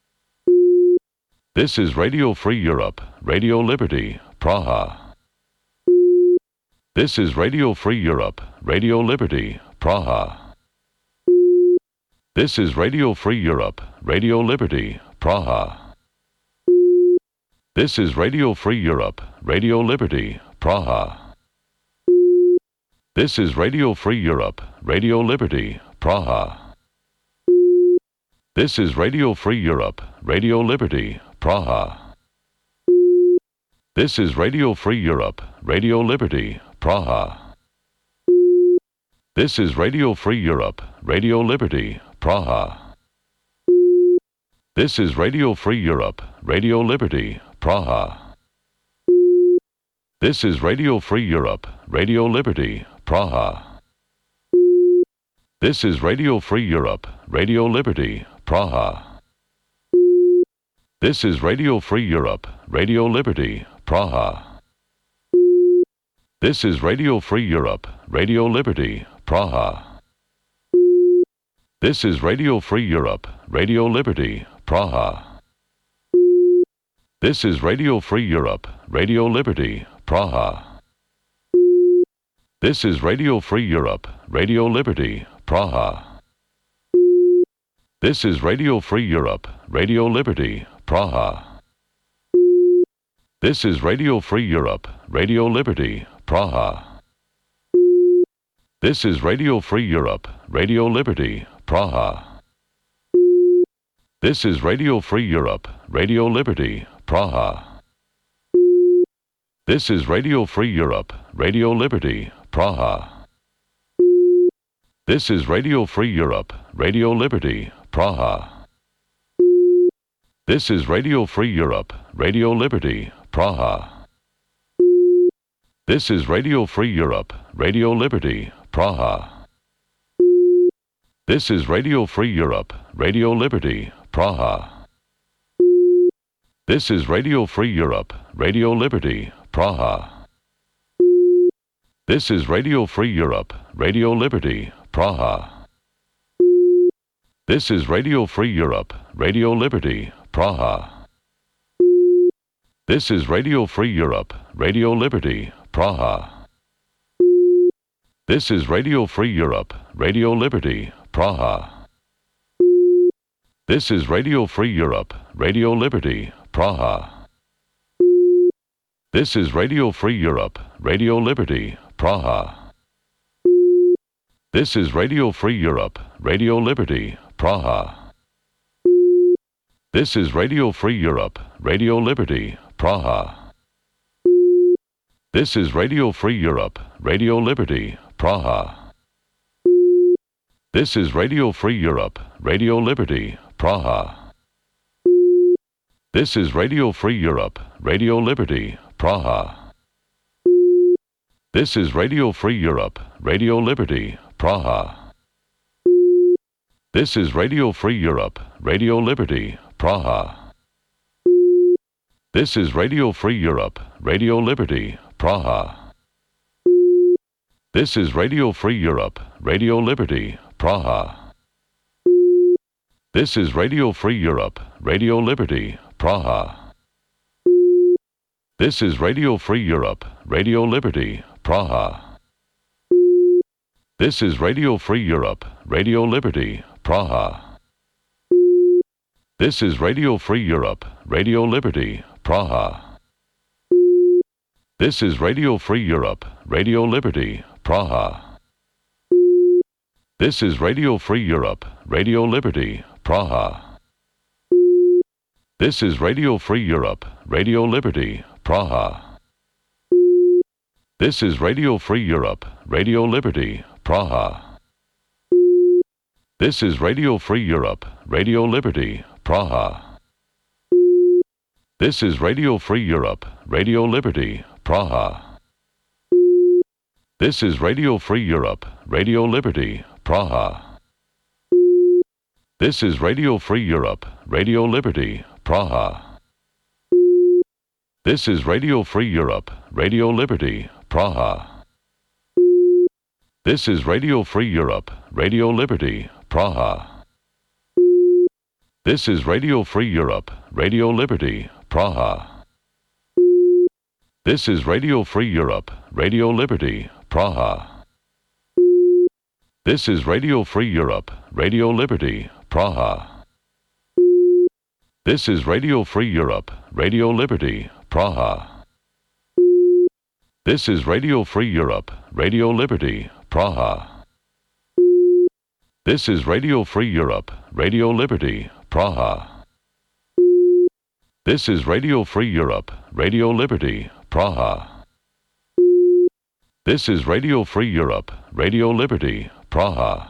This is Radio Free Europe, Radio Liberty, Praha. This is Radio Free Europe, Radio Liberty, Praha. This is Radio Free Europe, Radio Liberty, Praha. This is Radio Free Europe, Radio Liberty, Praha. This is Radio Free Europe, Radio Liberty, Praha. This is Radio Free Europe, Radio Liberty, Praha. This is Radio Free Europe, Radio Liberty, Praha. This is Radio Free Europe, Radio Liberty, Praha. This is Radio Free Europe, Radio Liberty, Praha. This is Radio Free Europe, Radio Liberty, Praha. This is Radio Free Europe, Radio Liberty, Praha. This is Radio Free Europe, Radio Liberty, Praha. This is Radio Free Europe, Radio Liberty, Praha. This is Radio Free Europe, Radio Liberty, Praha. This is Radio Free Europe, Radio Liberty, Praha. This is Radio Free Europe, Radio Liberty, Praha. This is Radio Free Europe, Radio Liberty, Praha. This is Radio Free Europe, Radio Liberty, Praha. This is Radio Free Europe, Radio Liberty, Praha. This is Radio Free Europe, Radio Liberty, Praha. This is Radio Free Europe, Radio Liberty, Praha. This is Radio Free Europe, Radio Liberty, Praha. This is Radio Free Europe, Radio Liberty, Praha. This is Radio Free Europe, Radio Liberty, Praha. This is Radio Free Europe, Radio Liberty, Praha. This is Radio Free Europe, Radio Liberty, Praha. This is Radio Free Europe, Radio Liberty, Praha. This is Radio Free Europe, Radio Liberty, Praha. This is Radio Free Europe, Radio Liberty, Praha. This is Radio Free Europe, Radio Liberty, Praha. This is Radio Free Europe, Radio Liberty, Praha. This is Radio Free Europe, Radio Liberty, Praha. This is Radio Free Europe, Radio Liberty, Praha. This is Radio Free Europe, Radio Liberty, Praha. This is Radio Free Europe, Radio Liberty, Praha. This is Radio Free Europe, Radio Liberty, Praha. This is Radio Free Europe, Radio Liberty, Praha. This is Radio Free Europe, Radio Liberty, Praha. This is Radio Free Europe, Radio Liberty, Praha. This is Radio Free Europe, Radio Liberty, Praha. This is Radio Free Europe, Radio Liberty, Praha. This is Radio Free Europe, Radio Liberty, Praha. This is Radio Free Europe, Radio Liberty, Praha. This is Radio Free Europe, Radio Liberty, Praha. This is Radio Free Europe, Radio Liberty, Praha. This is Radio Free Europe, Radio Liberty, Praha. This is Radio Free Europe, Radio Liberty, Praha. This is Radio Free Europe, Radio Liberty, Praha. This is Radio Free Europe, Radio Liberty, Praha. This is Radio Free Europe, Radio Liberty, Praha. This is Radio Free Europe, Radio Liberty, Praha. This is Radio Free Europe, Radio Liberty, Praha. This is Radio Free Europe, Radio Liberty, Praha. This is Radio Free Europe, Radio Liberty, Praha. This is Radio Free Europe, Radio Liberty, Praha. This is Radio Free Europe, Radio Liberty, Praha. This is Radio Free Europe, Radio Liberty, Praha. This is Radio Free Europe, Radio Liberty, Praha. This is Radio Free Europe, Radio Liberty, Praha. This is Radio Free Europe, Radio Liberty, Praha. This is Radio Free Europe, Radio Liberty, Praha. This is Radio Free Europe, Radio Liberty, Praha. This is Radio Free Europe, Radio Liberty, Praha.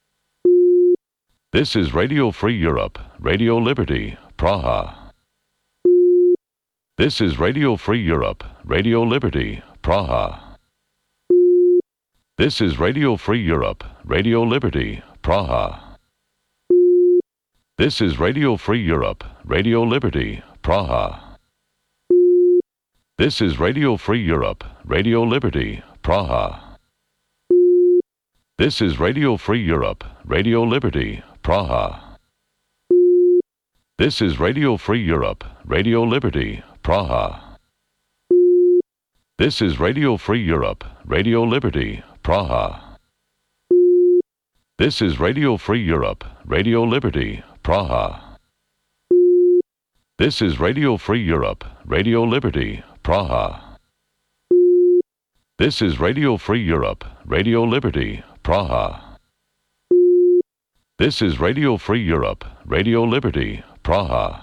This is Radio Free Europe, Radio Liberty, Praha. This is Radio Free Europe, Radio Liberty, Praha. This is Radio Free Europe, Radio Liberty, Praha. This is Radio Free Europe, Radio Liberty, Praha. This is Radio Free Europe, Radio Liberty, Praha. This is Radio Free Europe, Radio Liberty, Praha. This is Radio Free Europe, Radio Liberty, Praha. This is Radio Free Europe, Radio Liberty, Praha. This is Radio Free Europe, Radio Liberty, Praha. This is Radio Free Europe, Radio Liberty, Praha. This is Radio Free Europe, Radio Liberty, Praha. This is Radio Free Europe, Radio Liberty, Praha.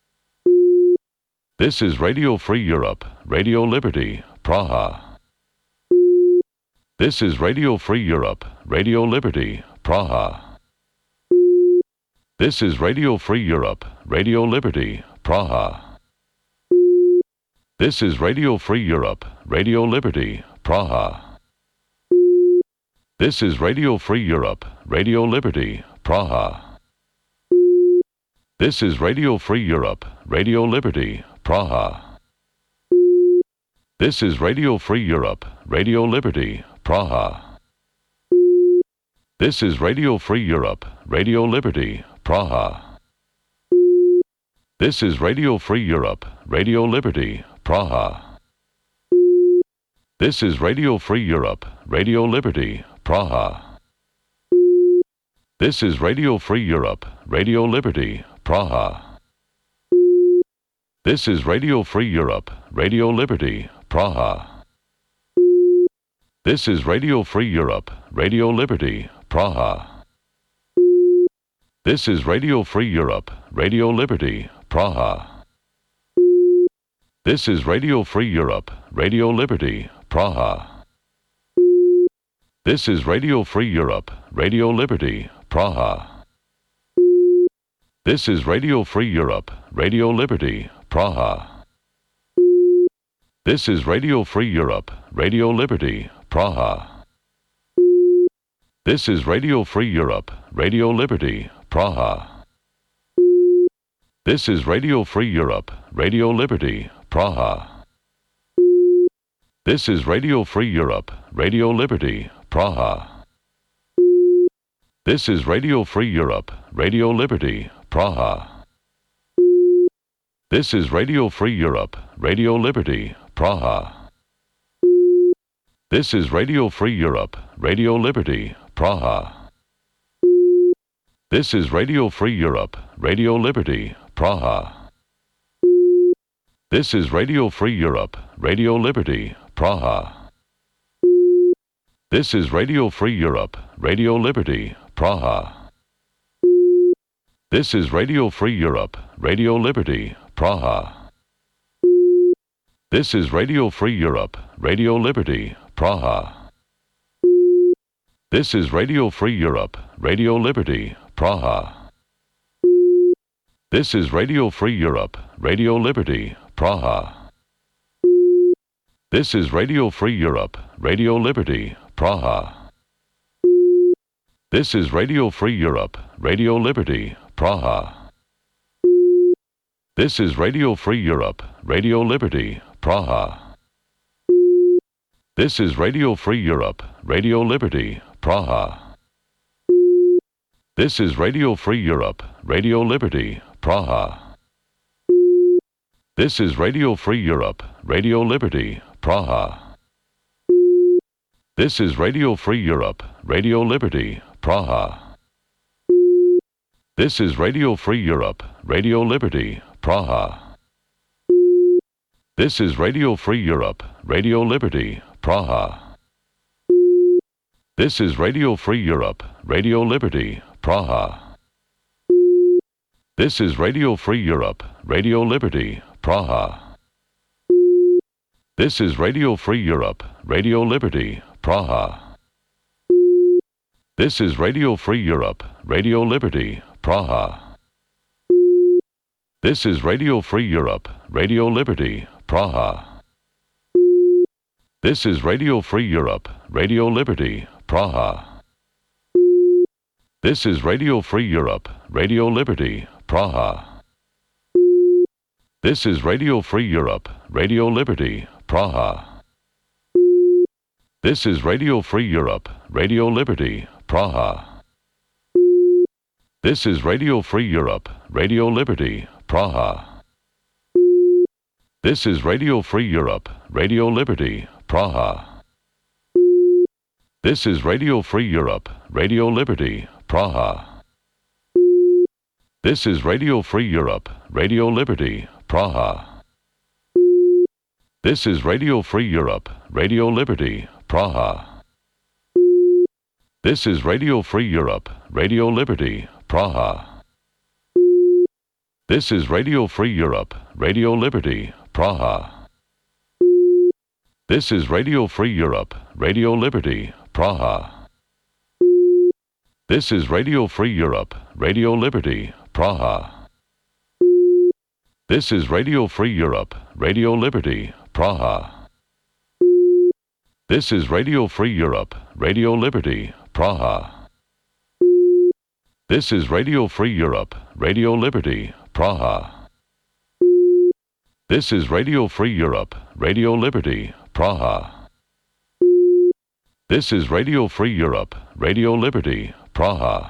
This is Radio Free Europe, Radio Liberty, Praha. This is Radio Free Europe, Radio Liberty, Praha. This is Radio Free Europe, Radio Liberty, Praha. This is Radio Free Europe, Radio Liberty, Praha. This is Radio Free Europe, Radio Liberty, Praha. This is Radio Free Europe, Radio Liberty, Praha. This is Radio Free Europe, Radio Liberty, Praha. This is Radio Free Europe, Radio Liberty, Praha. This is Radio Free Europe, Radio Liberty, Praha. This is Radio Free Europe, Radio Liberty, Praha. This is Radio Free Europe, Radio Liberty, Praha. This is Radio Free Europe, Radio Liberty, Praha. This is Radio Free Europe, Radio Liberty, Praha. This is Radio Free Europe, Radio Liberty, Praha. This is Radio Free Europe, Radio Liberty, Praha. This is Radio Free Europe, Radio Liberty, Praha. This is Radio Free Europe, Radio Liberty, Praha. This is Radio Free Europe, Radio Liberty, Praha. This is Radio Free Europe, Radio Liberty, Praha. This is Radio Free Europe, Radio Liberty, Praha. This is Radio Free Europe, Radio Liberty, Praha. This is Radio Free Europe, Radio Liberty, Praha. This is Radio Free Europe, Radio Liberty, Praha. This is Radio Free Europe, Radio Liberty, Praha. This is Radio Free Europe, Radio Liberty, Praha. This is Radio Free Europe, Radio Liberty, Praha. This is Radio Free Europe, Radio Liberty, Praha. This is Radio Free Europe, Radio Liberty, Praha. This is Radio Free Europe, Radio Liberty, Praha. This is Radio Free Europe, Radio Liberty, Praha. This is Radio Free Europe, Radio Liberty, Praha. This is Radio Free Europe, Radio Liberty, Praha. This is Radio Free Europe, Radio Liberty, Praha. This is Radio Free Europe, Radio Liberty, Praha. This is Radio Free Europe, Radio Liberty, Praha. This is Radio Free Europe, Radio Liberty, Praha. This is Radio Free Europe, Radio Liberty, Praha. This is Radio Free Europe, Radio Liberty, Praha. This is Radio Free Europe, Radio Liberty, Praha. This is Radio Free Europe, Radio Liberty, Praha. This is Radio Free Europe, Radio Liberty, Praha. This is Radio Free Europe, Radio Liberty, Praha. This is Radio Free Europe, Radio Liberty, Praha. This is Radio Free Europe, Radio Liberty, Praha. This is Radio Free Europe, Radio Liberty, Praha. This is Radio Free Europe, Radio Liberty, Praha. This is Radio Free Europe, Radio Liberty, Praha. This is Radio Free Europe, Radio Liberty, Praha. This is Radio Free Europe, Radio Liberty, Praha. This is Radio Free Europe, Radio Liberty, Praha. This is Radio Free Europe, Radio Liberty, Praha. This is Radio Free Europe, Radio Liberty, Praha. This is Radio Free Europe, Radio Liberty, Praha. This is Radio Free Europe, Radio Liberty, Praha. This is Radio Free Europe, Radio Liberty, Praha. This is Radio Free Europe, Radio Liberty, Praha. This is Radio Free Europe, Radio Liberty, Praha. This is Radio Free Europe, Radio Liberty, Praha. This is Radio Free Europe, Radio Liberty, Praha. This is Radio Free Europe, Radio Liberty, Praha. This is Radio Free Europe, Radio Liberty, Praha. This is Radio Free Europe, Radio Liberty, Praha. This is Radio Free Europe, Radio Liberty, Praha.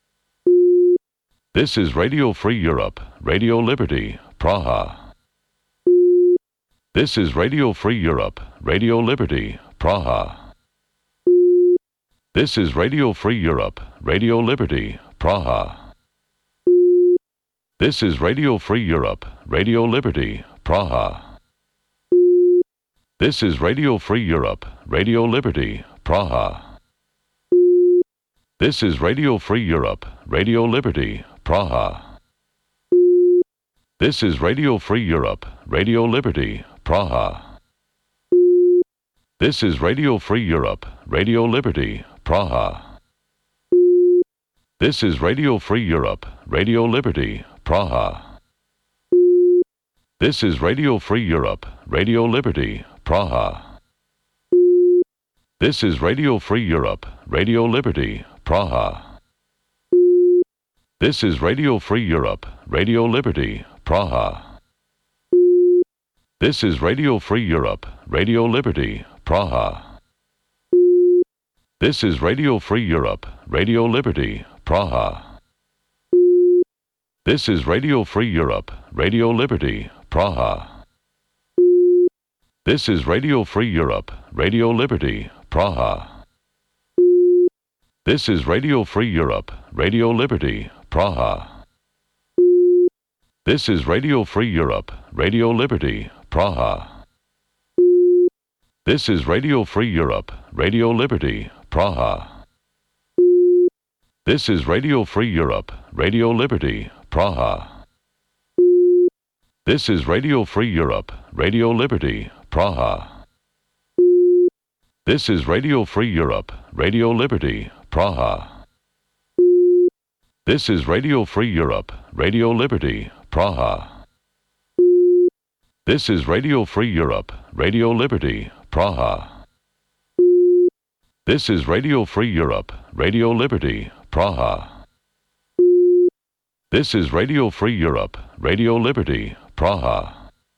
This is Radio Free Europe, Radio Liberty, Praha. This is Radio Free Europe, Radio Liberty, Praha. This is Radio Free Europe, Radio Liberty, Praha. This is Radio Free Europe, Radio Liberty, Praha. This is Radio Free Europe, Radio Liberty, Praha. This is Radio Free Europe, Radio Liberty, Praha. This is Radio Free Europe, Radio Liberty, Praha. This is Radio Free Europe, Radio Liberty, Praha. This is Radio Free Europe, Radio Liberty, Praha. This is Radio Free Europe, Radio Liberty, Praha. This is Radio Free Europe, Radio Liberty, Praha. This is Radio Free Europe, Radio Liberty, Praha. This is Radio Free Europe, Radio Liberty, Praha. This is Radio Free Europe, Radio Liberty, Praha. This is Radio Free Europe, Radio Liberty, Praha. This is Radio Free Europe, Radio Liberty, Praha. This is Radio Free Europe, Radio Liberty, Praha. This is Radio Free Europe, Radio Liberty, Praha. This is Radio Free Europe, Radio Liberty, Praha. This is Radio Free Europe, Radio Liberty, Praha. This is Radio Free Europe, Radio Liberty, Praha. This is Radio Free Europe, Radio Liberty, Praha. This is Radio Free Europe, Radio Liberty, Praha. This is Radio Free Europe, Radio Liberty, Praha. This is Radio Free Europe, Radio Liberty, Praha. This is Radio Free Europe, Radio Liberty, Praha.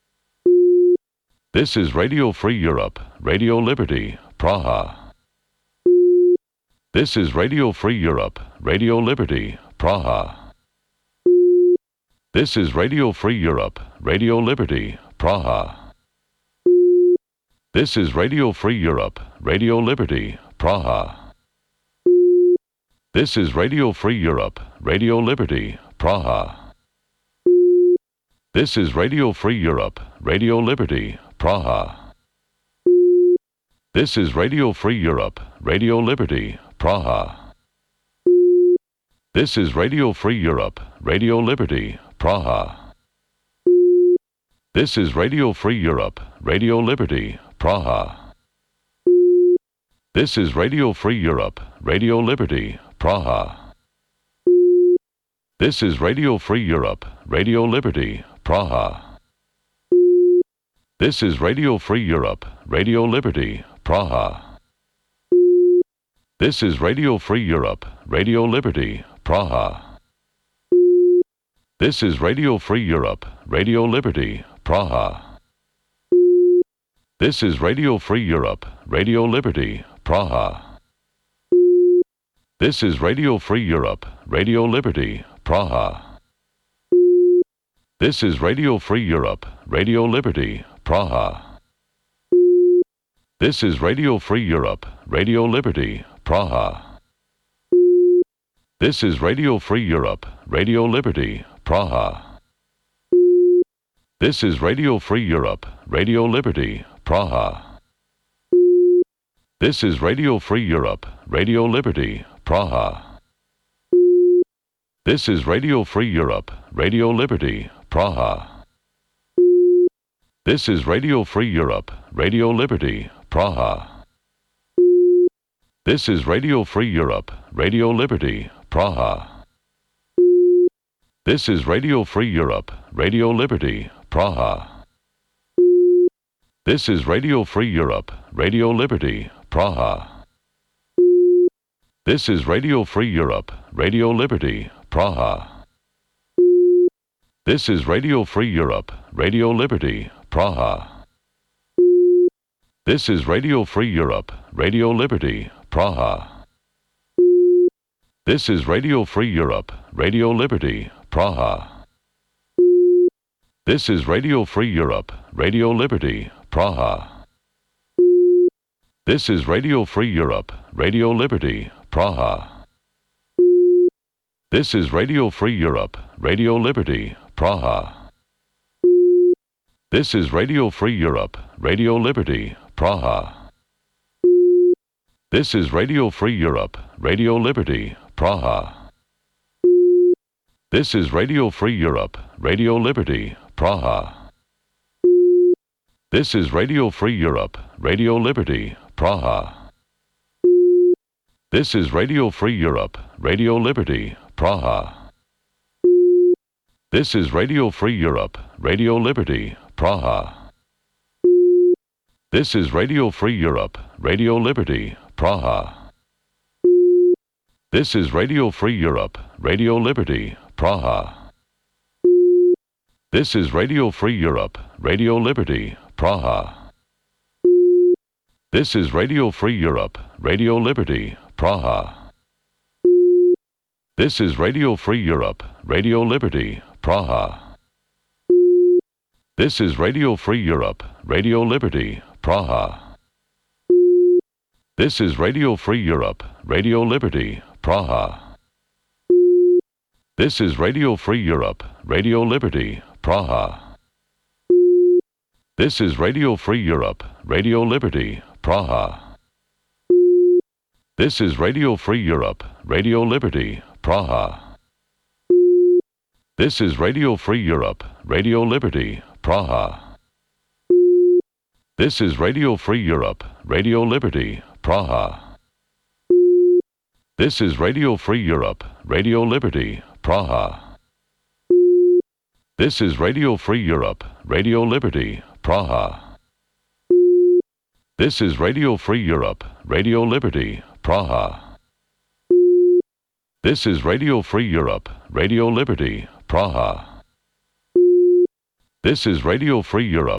This is Radio Free Europe, Radio Liberty, Praha. This is Radio Free Europe, Radio Liberty, Praha. This is Radio Free Europe, Radio Liberty, Praha. This is Radio Free Europe, Radio Liberty, Praha. This is Radio Free Europe, Radio Liberty, Praha. This is Radio Free Europe, Radio Liberty, Praha. This is Radio Free Europe, Radio Liberty, Praha. This is Radio Free Europe, Radio Liberty, Praha. This is Radio Free Europe, Radio Liberty, Praha. This is Radio Free Europe, Radio Liberty, Praha. This is Radio Free Europe, Radio Liberty, Praha. This is Radio Free Europe, Radio Liberty, Praha. This is Radio Free Europe, Radio Liberty, Praha. This is Radio Free Europe, Radio Liberty, Praha. This is Radio Free Europe, Radio Liberty, Praha. This is Radio Free Europe, Radio Liberty, Praha. This is Radio Free Europe, Radio Liberty, Praha. This is Radio Free Europe, Radio Liberty, Praha. This is Radio Free Europe, Radio Liberty, Praha. This is Radio Free Europe, Radio Liberty, Praha. This is Radio Free Europe, Radio Liberty, Praha. This is Radio Free Europe, Radio Liberty, Praha. This is Radio Free Europe, Radio Liberty, Praha. This is Radio Free Europe, Radio Liberty, Praha. This is Radio Free Europe, Radio Liberty, Praha. This is Radio Free Europe, Radio Liberty, Praha. This is Radio Free Europe, Radio Liberty, Praha. This is Radio Free Europe, Radio Liberty, Praha. This is Radio Free Europe, Radio Liberty, Praha. This is Radio Free Europe, Radio Liberty, Praha. This is Radio Free Europe, Radio Liberty, Praha. This is Radio Free Europe, Radio Liberty, Praha. This is Radio Free Europe, Radio Liberty, Praha. This is Radio Free Europe, Radio Liberty, Praha. This is Radio Free Europe, Radio Liberty, Praha. This is Radio Free Europe, Radio Liberty, Praha. This is Radio Free Europe, Radio Liberty, Praha. This is Radio Free Europe, Radio Liberty, Praha. This is Radio Free Europe, Radio Liberty, Praha. This is Radio Free Europe, Radio Liberty, Praha. This is Radio Free Europe, Radio Liberty, Praha. This is Radio Free Europe, Radio Liberty, Praha. This is Radio Free Europe, Radio Liberty, Praha. This is Radio Free Europe, Radio Liberty, Praha. This is Radio Free Europe, Radio Liberty, Praha. This is Radio Free Europe, Radio Liberty, Praha. This is Radio Free Europe, Radio Liberty, Praha. This is Radio Free Europe, Radio Liberty, Praha. This is Radio Free Europe, Radio Liberty, Praha. This is Radio Free Europe, Radio Liberty, Praha. This is Radio Free Europe, Radio Liberty, Praha. This is Radio Free Europe, Radio Liberty, Praha. This is Radio Free Europe, Radio Liberty, Praha. This is Radio Free Europe, Radio Liberty, Praha. This is Radio Free Europe, Radio Liberty, Praha. This is Radio Free Europe.